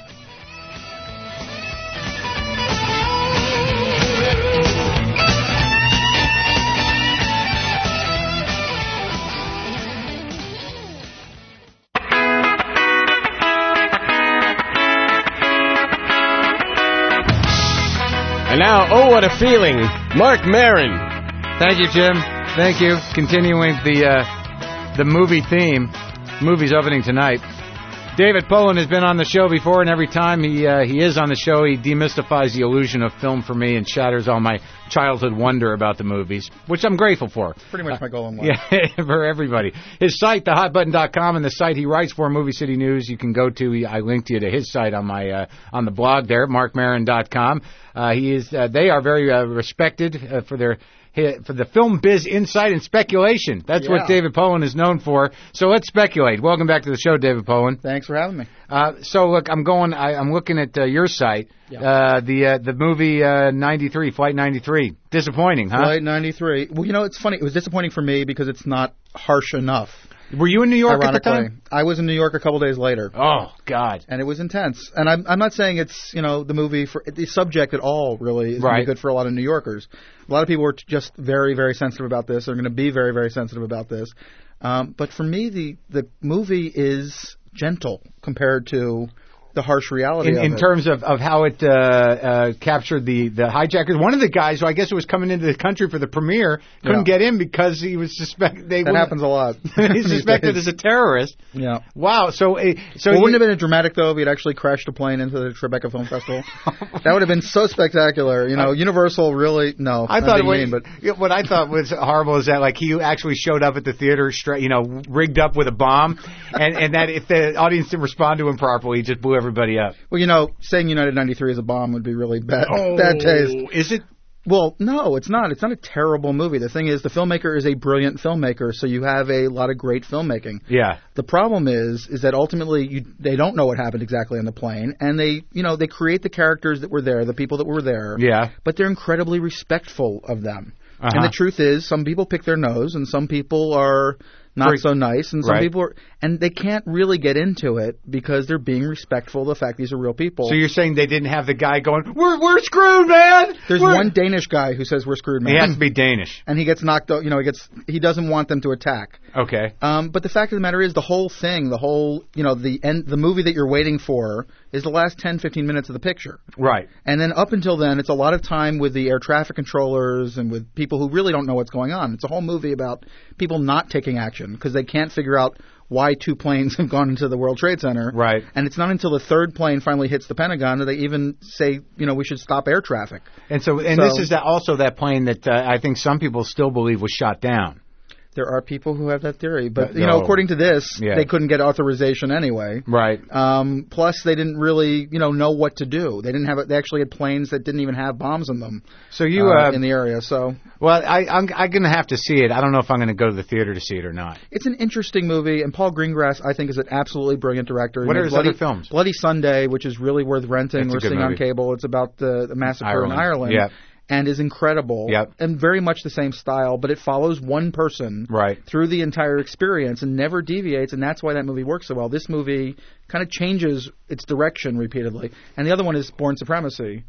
And now, oh, what a feeling, Mark Maron. Thank you, Jim. Thank you. Continuing the uh, the movie theme. Movie's opening tonight. David Poland has been on the show before, and every time he uh, he is on the show, he demystifies the illusion of film for me and shatters all my childhood wonder about the movies, which I'm grateful for. Pretty much my goal in life. Yeah, for everybody. His site, the hot button dot com, and the site he writes for, Movie City News, you can go to. I linked you to his site on my uh, on the blog there, mark maron dot com. Uh, he is. Uh, they are very uh, respected uh, for their for the film biz insight and speculation. That's yeah. what David Poland is known for. So let's speculate. Welcome back to the show, David Poland. Thanks for having me. Uh, so look, I'm going. I, I'm looking at uh, your site. Yeah. Uh, the uh, the movie uh, ninety-three, Flight ninety-three. Disappointing, huh? Flight ninety-three. Well, you know, it's funny. It was disappointing for me because it's not harsh enough. Were you in New York at the time? I was in New York a couple days later. Oh, God. And it was intense. And I'm I'm not saying it's, you know, the movie, for the subject at all, really, is right. going to be good for a lot of New Yorkers. A lot of people are just very, very sensitive about this. They're going to be very, very sensitive about this. Um, but for me, the, the movie is gentle compared to the harsh reality in, of in it. terms of, of how it uh, uh, captured the, the hijackers. One of the guys who I guess was coming into the country for the premiere couldn't yeah. get in because he was suspected. That happens a lot. He's suspected as a terrorist. Yeah. Wow. So, uh, so well, you, wouldn't it have been dramatic though if he had actually crashed a plane into the Tribeca Film Festival? That would have been so spectacular. You know, uh, Universal really no. I thought what, mean, but what I thought was horrible is that like he actually showed up at the theater, straight, you know, rigged up with a bomb, and and that if the audience didn't respond to him properly, he just blew everybody up. Well, you know, saying United ninety-three is a bomb would be really bad. Oh, bad taste. Is it? Well, no, it's not. It's not a terrible movie. The thing is, the filmmaker is a brilliant filmmaker, so you have a lot of great filmmaking. Yeah. The problem is, is that ultimately you, they don't know what happened exactly on the plane, and they, you know, they create the characters that were there, the people that were there. Yeah. But they're incredibly respectful of them. Uh-huh. And the truth is, some people pick their nose, and some people are not Pretty, so nice, and some right. people are, and they can't really get into it because they're being respectful of the fact these are real people. So you're saying they didn't have the guy going, we're we're screwed, man. There's we're... one Danish guy who says we're screwed, man. He has to be Danish, and he gets knocked out. You know, he gets he doesn't want them to attack. Okay. Um, but the fact of the matter is, the whole thing, the whole, you know, the end, the movie that you're waiting for is the last ten, fifteen minutes of the picture. Right. And then up until then, it's a lot of time with the air traffic controllers and with people who really don't know what's going on. It's a whole movie about people not taking action because they can't figure out why two planes have gone into the World Trade Center. Right. And it's not until the third plane finally hits the Pentagon that they even say, you know, we should stop air traffic. And so, and so, this is that also that plane that uh, I think some people still believe was shot down. There are people who have that theory, but no. you know, according to this, yeah. they couldn't get authorization anyway. Right. Um, plus, they didn't really, you know, know what to do. They didn't have. They actually had planes that didn't even have bombs in them. So you uh, uh, in the area. So well, I, I'm I'm going to have to see it. I don't know if I'm going to go to the theater to see it or not. It's an interesting movie, and Paul Greengrass, I think, is an absolutely brilliant director. What are his Bloody, other films? Bloody Sunday, which is really worth renting That's or seeing movie. on cable. It's about the, the massacre Ireland. in Ireland. Yeah. And is incredible, yep. and very much the same style, but it follows one person right. through the entire experience and never deviates, and that's why that movie works so well. This movie kind of changes its direction repeatedly. And the other one is Born Supremacy,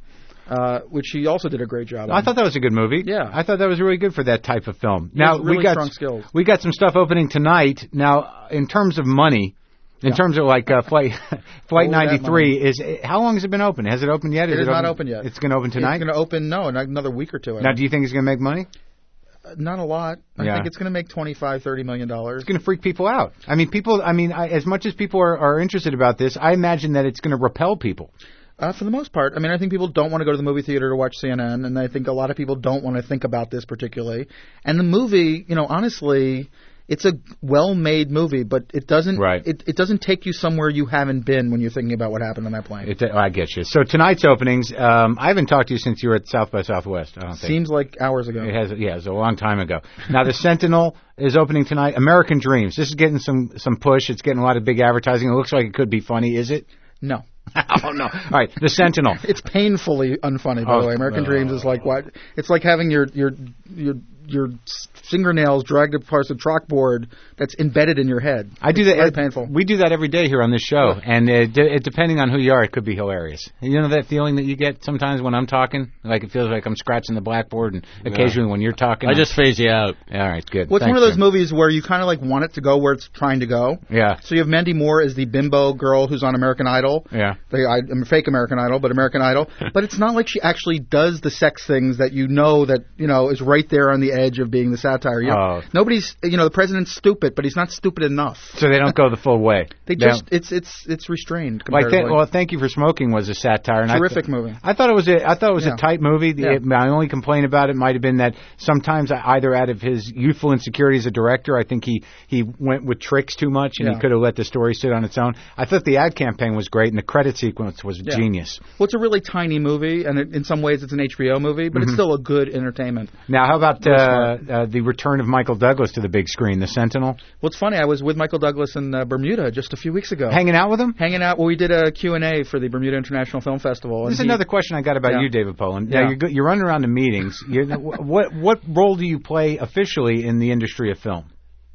uh, which he also did a great job I on. thought that was a good movie. Yeah. I thought that was really good for that type of film. He now has really we got strong skills. we got some stuff opening tonight. Now, in terms of money, in Yeah. terms of like uh, flight flight All that ninety-three, is how long has it been open? Has it opened yet? It is is not open yet. It's going to open tonight. It's going to open no, in another week or two. I Now, think. do you think it's going to make money? Uh, Not a lot. I Yeah. think it's going to make twenty-five, thirty million dollars. It's going to freak people out. I mean, people. I mean, I, as much as people are, are interested about this, I imagine that it's going to repel people. Uh, for the most part. I mean, I think people don't want to go to the movie theater to watch C N N, and I think a lot of people don't want to think about this particularly. And the movie, you know, honestly, it's a well-made movie, but it doesn't Right. it, it doesn't take you somewhere you haven't been when you're thinking about what happened on that plane. It, I get you. So tonight's openings, um, I haven't talked to you since you were at South by Southwest. I don't think. Seems like hours ago. It has, yeah, it was a long time ago. Now the Sentinel is opening tonight. American Dreams. This is getting some some push. It's getting a lot of big advertising. It looks like it could be funny. Is it? No. Oh no! All right, the Sentinel. It's painfully unfunny, by Oh, the way. American uh, Dreams is like what? It's like having your your your your fingernails dragged across a chalkboard that's embedded in your head. I do It's that. Very uh, painful. We do that every day here on this show, Yeah. and uh, d- it, depending on who you are, it could be hilarious. You know that feeling that you get sometimes when I'm talking, like it feels like I'm scratching the blackboard, and occasionally when you're talking, I just phase you out. All right, good. Well, it's Thanks, one of those Jim. movies where you kind of like want it to go where it's trying to go. Yeah. So you have Mandy Moore as the bimbo girl who's on American Idol. Yeah. The I, I'm fake American Idol, but American Idol. But it's not like she actually does the sex things that you know that you know is right there on the edge of being the satire. You know, Oh. Nobody's, you know, the president's stupid, but he's not stupid enough. So they don't go the full way. They They just don't- it's it's it's restrained. Like, th- comparatively. well, Thank You for Smoking was a satire. And Terrific I th- movie. I thought it was a, I thought it was Yeah. a tight movie. The, Yeah. My only complaint about it might have been that sometimes either out of his youthful insecurity as a director, I think he, he went with tricks too much, and Yeah. he could have let the story sit on its own. I thought the ad campaign was great, and the credit sequence was Yeah. genius. Well, it's a really tiny movie, and it, in some ways it's an H B O movie, but Mhm. it's still a good entertainment. Now, how about Very uh, smart. uh, the return of Michael Douglas to the big screen, The Sentinel? Well, it's funny. I was with Michael Douglas in uh, Bermuda just a few weeks ago. Hanging out with him? Hanging out. Well, we did a Q and A for the Bermuda International Film Festival. This is and he- another question I got about Yeah. you, David Poland. Yeah. Now, you're, go- you're running around to meetings. You're, what what role do you play officially in the industry of film?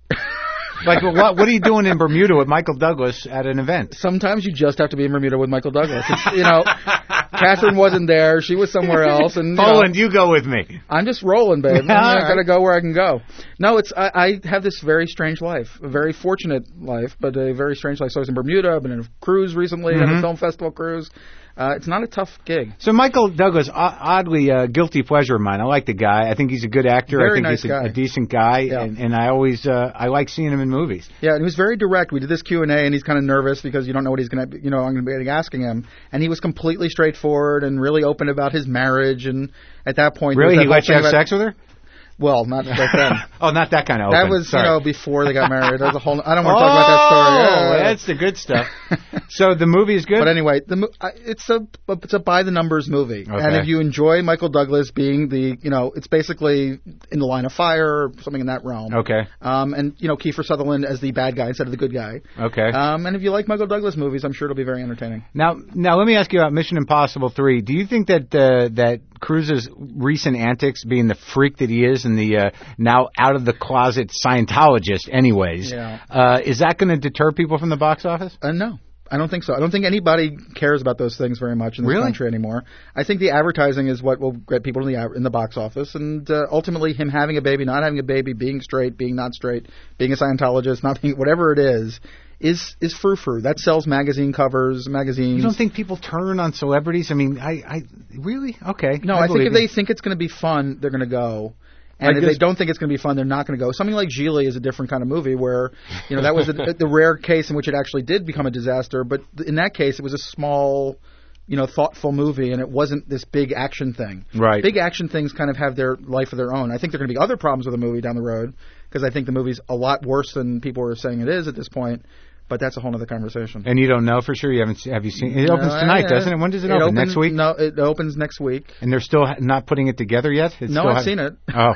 Like, what what are you doing in Bermuda with Michael Douglas at an event? Sometimes you just have to be in Bermuda with Michael Douglas. It's, you know, Catherine wasn't there; she was somewhere else. And you Poland, know, you go with me. I'm just rolling, babe. All I right. gotta go where I can go. No, it's I, I have this very strange life, a very fortunate life, but a very strange life. So I was in Bermuda. I've been in a cruise recently, on Mhm. a film festival cruise. Uh, it's not a tough gig. So Michael Douglas, o- oddly uh, guilty pleasure of mine. I like the guy. I think he's a good actor. I Very think nice he's a, guy. a decent guy, Yeah. and, and I always uh, I like seeing him in movies. Yeah, and he was very direct. We did this Q and A, and he's kind of nervous because you don't know what he's going to, you know, I'm going to be asking him. And he was completely straightforward and really open about his marriage. And at that point, Really, there he was let that you whole have thing sex with her? about- Well, not back then. Oh, not that kind of. That open. was, Sorry. you know, before they got married. That was a whole. I don't want to talk about that story. Oh, Yeah, yeah, yeah. that's the good stuff. So the movie is good. But anyway, the mo- I- it's a it's a by the numbers movie, Okay. and if you enjoy Michael Douglas being the, you know, it's basically In the Line of Fire or something in that realm. Okay. Um, and you know, Kiefer Sutherland as the bad guy instead of the good guy. Okay. Um, and if you like Michael Douglas movies, I'm sure it'll be very entertaining. Now, now let me ask you about Mission Impossible three. Do you think that uh, that Cruise's recent antics, being the freak that he is, and the uh, now out of the closet Scientologist, anyways, Yeah. uh, is that going to deter people from the box office? Uh, no. I don't think so. I don't think anybody cares about those things very much in this Really? country anymore. I think the advertising is what will get people in the av- in the box office, and uh, ultimately him having a baby, not having a baby, being straight, being not straight, being a Scientologist, not being whatever it is, is is frou frou. That sells magazine covers, magazines. You don't think people turn on celebrities? I mean, I, I really okay. No, I, think believe if you. they think it's going to be fun, they're going to go. And Like if this- they don't think it's going to be fun, they're not going to go. Something like Gigli is a different kind of movie where, you know, that was the, the rare case in which it actually did become a disaster. But in that case, it was a small, you know, thoughtful movie, and it wasn't this big action thing. Right. Big action things kind of have their life of their own. I think there are going to be other problems with the movie down the road because I think the movie's a lot worse than people are saying it is at this point. But that's a whole other conversation. And you don't know for sure. You haven't. se- Have you seen? It opens No, tonight, I- doesn't it? When does it, open? opens- Next week? No, it opens next week. And they're still ha- not putting it together yet. It's No, still I've ha- seen it. Oh,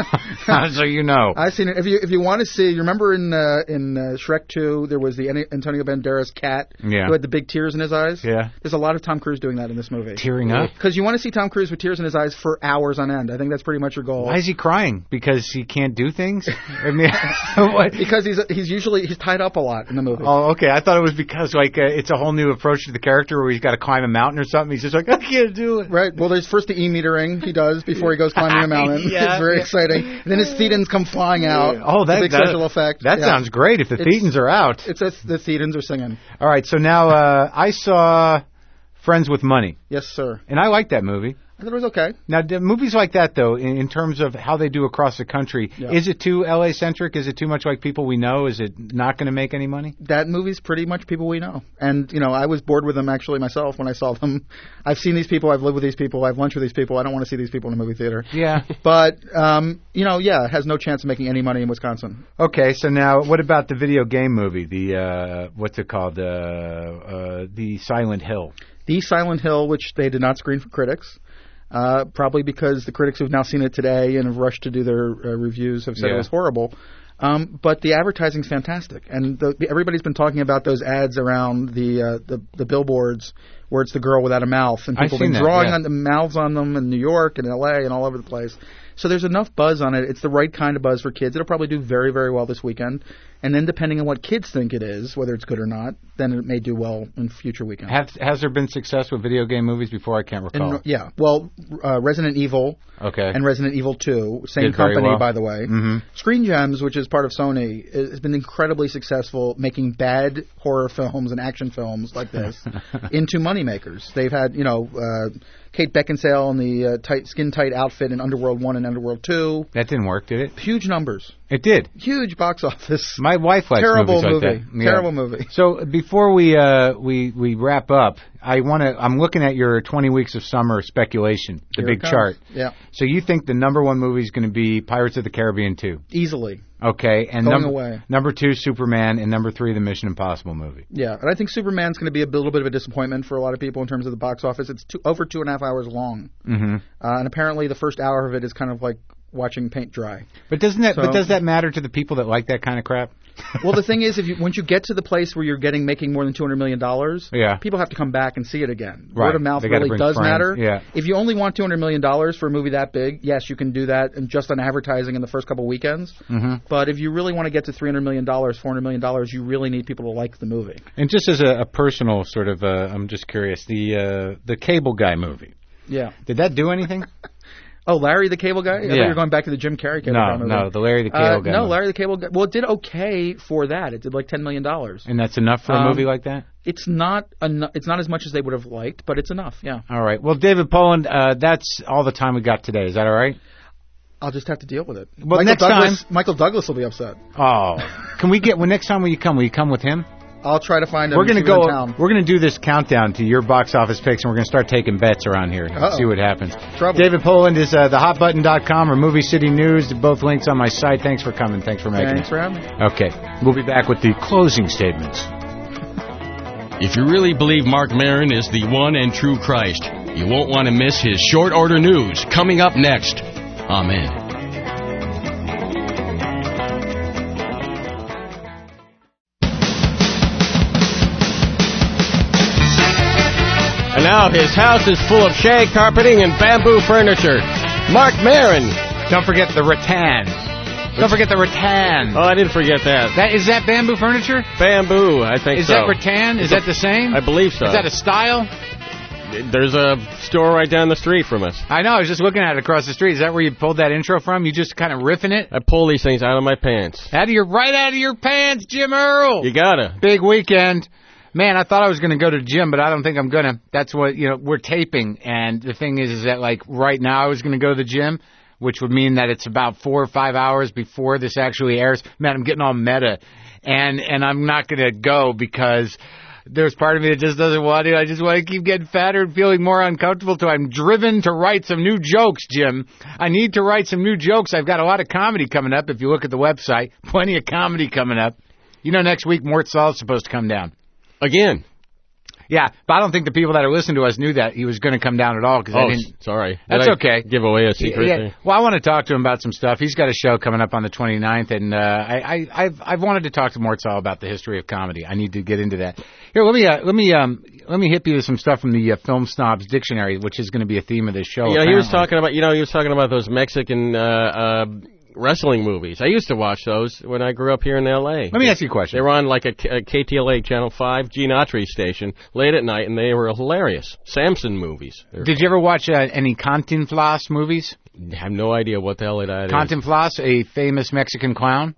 so you know. I've seen it. If you if you want to see, you remember in uh, in uh, Shrek two, there was the An- Antonio Banderas cat Yeah. who had the big tears in his eyes. Yeah. There's a lot of Tom Cruise doing that in this movie. Tearing up? Because you want to see Tom Cruise with tears in his eyes for hours on end. I think that's pretty much your goal. Why is he crying? Because he can't do things? I mean, what? Because he's he's usually he's tied up a lot in the movie. Oh, okay. I thought it was because like uh, it's a whole new approach to the character where he's got to climb a mountain or something. He's just like, I can't do it. Right. Well, there's first the e-metering he does before he goes climbing a mountain. yeah, it's very yeah. exciting. And then his thetans come flying out. Oh, that, big that, special effect. That yeah. sounds great if the it's, thetans are out. It's a, the thetans are singing. All right. So now uh, I saw Friends with Money. Yes, sir. And I like that movie. I thought it was okay. Now, the movies like that, though, in, in terms of how they do across the country, yeah. is it too L A-centric? Is it too much like people we know? Is it not going to make any money? That movie's pretty much people we know. And, you know, I was bored with them, actually, myself, when I saw them. I've seen these people. I've lived with these people. I've lunch with these people. I don't want to see these people in a movie theater. Yeah. But, um, you know, yeah, it has no chance of making any money in Wisconsin. Okay, so now what about the video game movie, the, uh, what's it called, uh, uh, the Silent Hill? The Silent Hill, which they did not screen for critics. Uh, probably because the critics who've now seen it today and have rushed to do their uh, reviews have said yeah. it was horrible. Um, but the advertising's fantastic, and the, the, everybody's been talking about those ads around the, uh, the the billboards where it's the girl without a mouth, and people have been drawing yeah. on the mouths on them in New York and L A and all over the place. So there's enough buzz on it. It's the right kind of buzz for kids. It'll probably do very, very well this weekend. And then depending on what kids think it is, whether it's good or not, then it may do well in future weekends. Have, has there been success with video game movies before? I can't recall. And, yeah. Well, uh, Resident Evil okay. and Resident Evil two, same Did very company, well. by the way. Mm-hmm. Screen Gems, which is part of Sony, has been incredibly successful making bad horror films and action films like this into moneymakers. They've had, you know, uh, Kate Beckinsale in the uh, tight, skin-tight outfit in Underworld one and Underworld two. That didn't work, did it? Huge numbers. It did. Huge box office. My wife likes Terrible movies movie. like that. Yeah. Terrible movie. So before we uh, we we wrap up, I want to. I'm looking at your twenty weeks of summer speculation, the Here big it comes. chart. Yeah. So you think the number one movie is going to be Pirates of the Caribbean two? Easily. Okay, and Going number away. number two, Superman, and number three, the Mission Impossible movie. Yeah, and I think Superman's going to be a little bit of a disappointment for a lot of people in terms of the box office. It's two, over two and a half hours long, mm-hmm. uh, and apparently the first hour of it is kind of like watching paint dry. But doesn't that? So, but does that matter to the people that like that kind of crap? Well, the thing is, if you, once you get to the place where you're getting making more than two hundred million dollars, yeah. people have to come back and see it again. Right. Word of mouth really does friends. matter. Yeah. If you only want two hundred million dollars for a movie that big, yes, you can do that and just on advertising in the first couple weekends. Mm-hmm. But if you really want to get to three hundred million dollars, four hundred million dollars, you really need people to like the movie. And just as a, a personal sort of, uh, I'm just curious, the uh, the Cable Guy movie. Yeah. Did that do anything? Oh, Larry the Cable Guy? I yeah. thought you were going back to the Jim Carrey Cable no, Guy movie. No, the Larry the Cable uh, Guy No, movie. Larry the Cable Guy. Well, it did okay for that. It did like ten million dollars. And that's enough for a um, movie like that? It's not eno- It's not as much as they would have liked, but it's enough, yeah. All right. Well, David Poland, uh, that's all the time we got today. Is that all right? I'll just have to deal with it. Well, Michael next Douglas, time... Michael Douglas will be upset. Oh. Can we get... Well, next time when you come, will you come with him? I'll try to find him. We're going to go. In town. We're going to do this countdown to your box office picks, and we're going to start taking bets around here. Uh-oh. See what happens. Trouble. David Poland is uh, the hot button dot com or Movie City News. Both links on my site. Thanks for coming. Thanks for making Thanks it. for having me. Okay. We'll be back with the closing statements. If you really believe Marc Maron is the one and true Christ, you won't want to miss his short order news coming up next. Amen. And now his house is full of shag carpeting and bamboo furniture. Marc Maron. Don't forget the rattan. Don't forget the rattan. Oh, I didn't forget that. That is that bamboo furniture? Bamboo, I think is so. Is that rattan? Is that the same? I believe so. Is that a style? There's a store right down the street from us. I know. I was just looking at it across the street. Is that where you pulled that intro from? You just kind of riffing it? I pull these things out of my pants. Out of your right out of your pants, Jim Earl. You gotta. Big weekend. Man, I thought I was going to go to the gym, but I don't think I'm going to. That's what, you know, we're taping. And the thing is, is that, like, right now I was going to go to the gym, which would mean that it's about four or five hours before this actually airs. Man, I'm getting all meta. And, and I'm not going to go because there's part of me that just doesn't want to. I just want to keep getting fatter and feeling more uncomfortable. So I'm driven to write some new jokes, Jim. I need to write some new jokes. I've got a lot of comedy coming up. If you look at the website, plenty of comedy coming up. You know, next week, Mort Saul's supposed to come down. Again. Yeah, but I don't think the people that are listening to us knew that he was going to come down at all. Cause oh, I didn't, sorry. That's Did I okay. Give away a secret yeah, thing? Yeah. Well, I want to talk to him about some stuff. He's got a show coming up on the twenty-ninth, and uh, I, I, I've, I've wanted to talk to Mort Saul about the history of comedy. I need to get into that. Here, let me, uh, let me, um, let me hit you with some stuff from the uh, Film Snobs Dictionary, which is going to be a theme of this show. Yeah, apparently. he was talking about, you know, he was talking about those Mexican uh, uh, wrestling movies. I used to watch those when I grew up here in L A. Let me ask you a question. They were on like a, a K T L A Channel five, Gene Autry station, late at night, and they were hilarious. Samson movies. They're Did you ever watch uh, any Cantinflas movies? I have no idea what the hell that is. Cantinflas, a famous Mexican clown.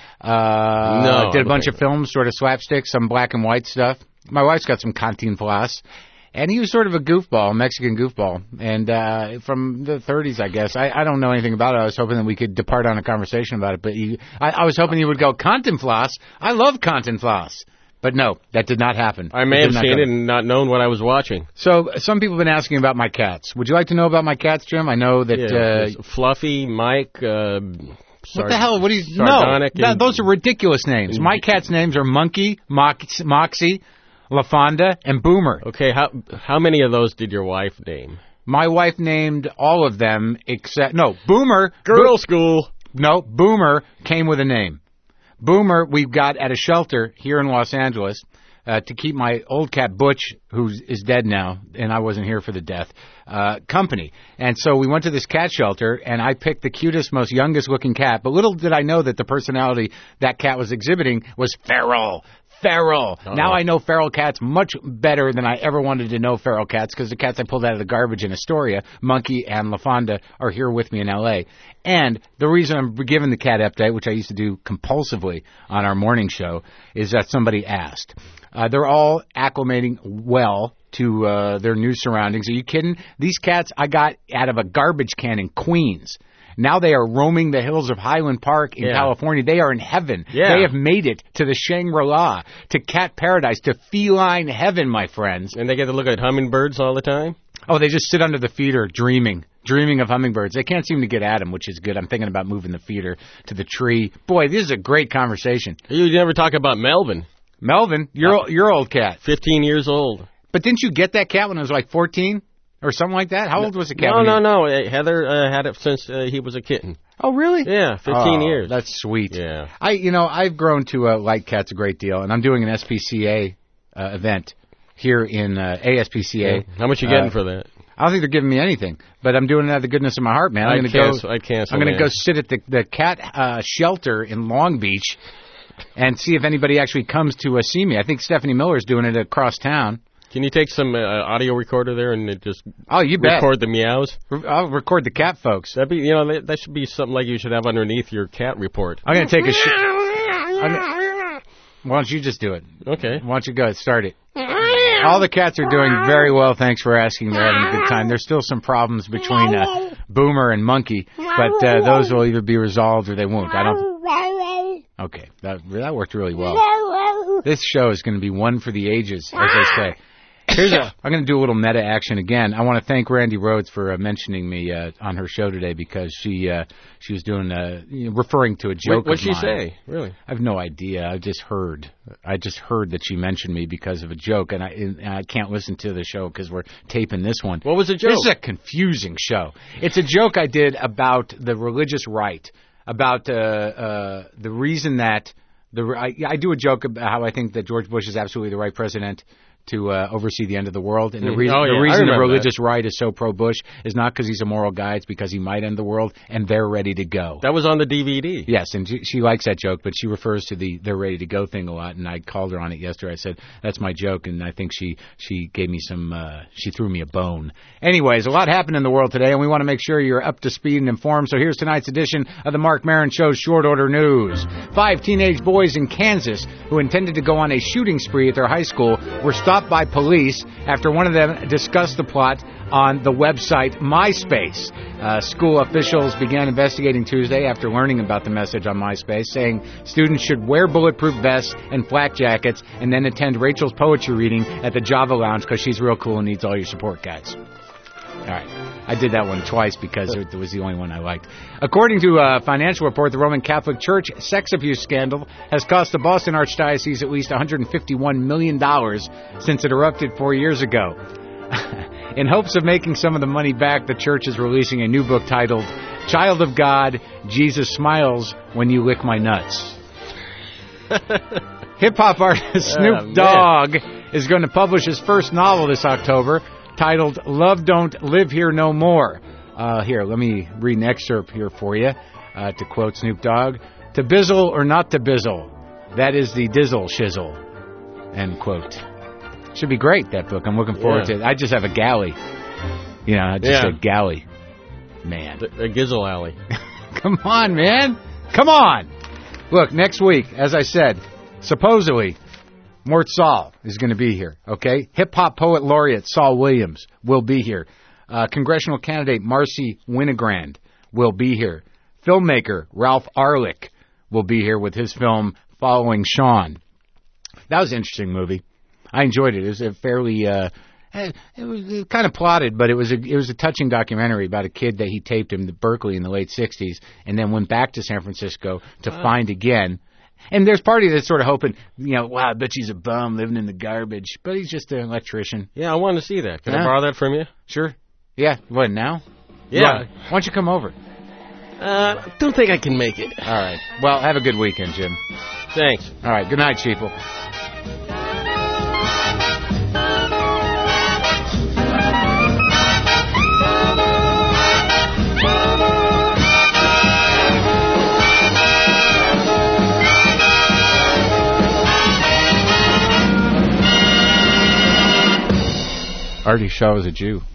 Uh, no. Did a bunch of films, sort of slapstick, some black and white stuff. My wife's got some Cantinflas. And he was sort of a goofball, Mexican goofball. And uh, from the thirties, I guess. I, I don't know anything about it. I was hoping that we could depart on a conversation about it. But you, I, I was hoping you would go, Cantinflas? I love Cantinflas. But no, that did not happen. I may have seen it and not known what I was watching. So some people have been asking about my cats. Would you like to know about my cats, Jim? I know that... Yeah, uh, Fluffy, Mike... Uh, What the hell? What do you... No, that, those are ridiculous names. My cats' names are Monkey, Mox, Moxie... LaFonda, and Boomer. Okay, how how many of those did your wife name? My wife named all of them except... No, Boomer... Girl Bo- school. No, Boomer came with a name. Boomer we got at a shelter here in Los Angeles uh, to keep my old cat Butch, who is dead now, and I wasn't here for the death, uh, company. And so we went to this cat shelter, and I picked the cutest, most youngest-looking cat. But little did I know that the personality that cat was exhibiting was feral. Feral. Uh-oh. Now I know feral cats much better than I ever wanted to know feral cats because the cats I pulled out of the garbage in Astoria, Monkey and LaFonda, are here with me in L A. And the reason I'm giving the cat update, which I used to do compulsively on our morning show, is that somebody asked. Uh, they're all acclimating well to uh, their new surroundings. Are you kidding? These cats I got out of a garbage can in Queens. Now they are roaming the hills of Highland Park in yeah. California. They are in heaven. Yeah. They have made it to the Shangri-La, to cat paradise, to feline heaven, my friends. And they get to look at hummingbirds all the time? Oh, they just sit under the feeder dreaming, dreaming of hummingbirds. They can't seem to get at them, which is good. I'm thinking about moving the feeder to the tree. Boy, this is a great conversation. You never talk about Melvin. Melvin, your, your old cat. fifteen years old. But didn't you get that cat when it was like fourteen? Or something like that? How old was the cat? No, no, no. Heather uh, had it since uh, he was a kitten. Oh, really? Yeah, fifteen oh, years. That's sweet. Yeah. I, you know, I've grown to uh, like cats a great deal, and I'm doing an S P C A uh, event here in uh, A S P C A. Yeah. How much are you getting uh, for that? I don't think they're giving me anything, but I'm doing it out of the goodness of my heart, man. I'm going to go. I cancel. I'm going to go sit at the the cat uh, shelter in Long Beach and see if anybody actually comes to uh, see me. I think Stephanie Miller's doing it across town. Can you take some uh, audio recorder there and just oh, you bet. record the meows? I'll record the cat folks. That'd be, you know, that, that should be something like you should have underneath your cat report. I'm going to take a sh- gonna... Why don't you just do it? Okay. Why don't you go start it? All the cats are doing very well. Thanks for asking. They're having a good time. There's still some problems between uh, Boomer and Monkey, but uh, those will either be resolved or they won't. I don't. Okay, that that worked really well. This show is going to be one for the ages, as they say. Here's a, I'm going to do a little meta action again. I want to thank Randy Rhodes for uh, mentioning me uh, on her show today because she uh, she was doing uh, you know, referring to a joke. What did she mine. say? Really? I have no idea. I just heard. I just heard that she mentioned me because of a joke, and I and I can't listen to the show because we're taping this one. What was the joke? This is a confusing show. It's a joke I did about the religious right, about uh, uh, the reason that the I, I do a joke about how I think that George Bush is absolutely the right president to uh, oversee the end of the world. And the reason, oh, yeah. the, reason the religious that. right is so pro-Bush is not because he's a moral guy. It's because he might end the world, and they're ready to go. That was on the D V D. Yes, and she, she likes that joke, but she refers to the they're ready to go thing a lot, and I called her on it yesterday. I said, that's my joke, and I think she, she gave me some, uh, she threw me a bone. Anyways, a lot happened in the world today, and we want to make sure you're up to speed and informed, so here's tonight's edition of the Marc Maron Show's Short Order News. Five teenage boys in Kansas who intended to go on a shooting spree at their high school were stopped by police after one of them discussed the plot on the website MySpace. Uh, school officials began investigating Tuesday after learning about the message on MySpace, saying students should wear bulletproof vests and flak jackets and then attend Rachel's poetry reading at the Java Lounge because she's real cool and needs all your support, guys. All right. I did that one twice because it was the only one I liked. According to a financial report, the Roman Catholic Church sex abuse scandal has cost the Boston Archdiocese at least one hundred fifty-one million dollars since it erupted four years ago. In hopes of making some of the money back, the church is releasing a new book titled Child of God, Jesus Smiles When You Lick My Nuts. Hip-hop artist Snoop oh, Dogg is going to publish his first novel this October, titled Love Don't Live Here No More. Uh, here, let me read an excerpt here for you. uh, to quote Snoop Dogg. To bizzle or not to bizzle, that is the dizzle shizzle, end quote. Should be great, that book. I'm looking forward yeah. to it. I just have a galley. You know, just yeah. a galley. Man. A gizzle alley. Come on, man. Come on. Look, next week, as I said, supposedly, Mort Sahl is going to be here, okay? Hip-hop poet laureate Saul Williams will be here. Uh, congressional candidate Marcy Winogrand will be here. Filmmaker Ralph Arlick will be here with his film Following Sean. That was an interesting movie. I enjoyed it. It was a fairly... Uh, It was kind of plotted, but it was a it was a touching documentary about a kid that he taped in Berkeley in the late sixties and then went back to San Francisco to wow. find again. And there's part of you that's sort of hoping, you know, wow, I bet he's a bum living in the garbage. But he's just an electrician. Yeah, I want to see that. Can yeah. I borrow that from you? Sure. Yeah. What, now? Yeah. yeah. Why don't you come over? Uh, don't think I can make it. All right. Well, have a good weekend, Jim. Thanks. All right. Good night, people. Artie Shaw is a Jew.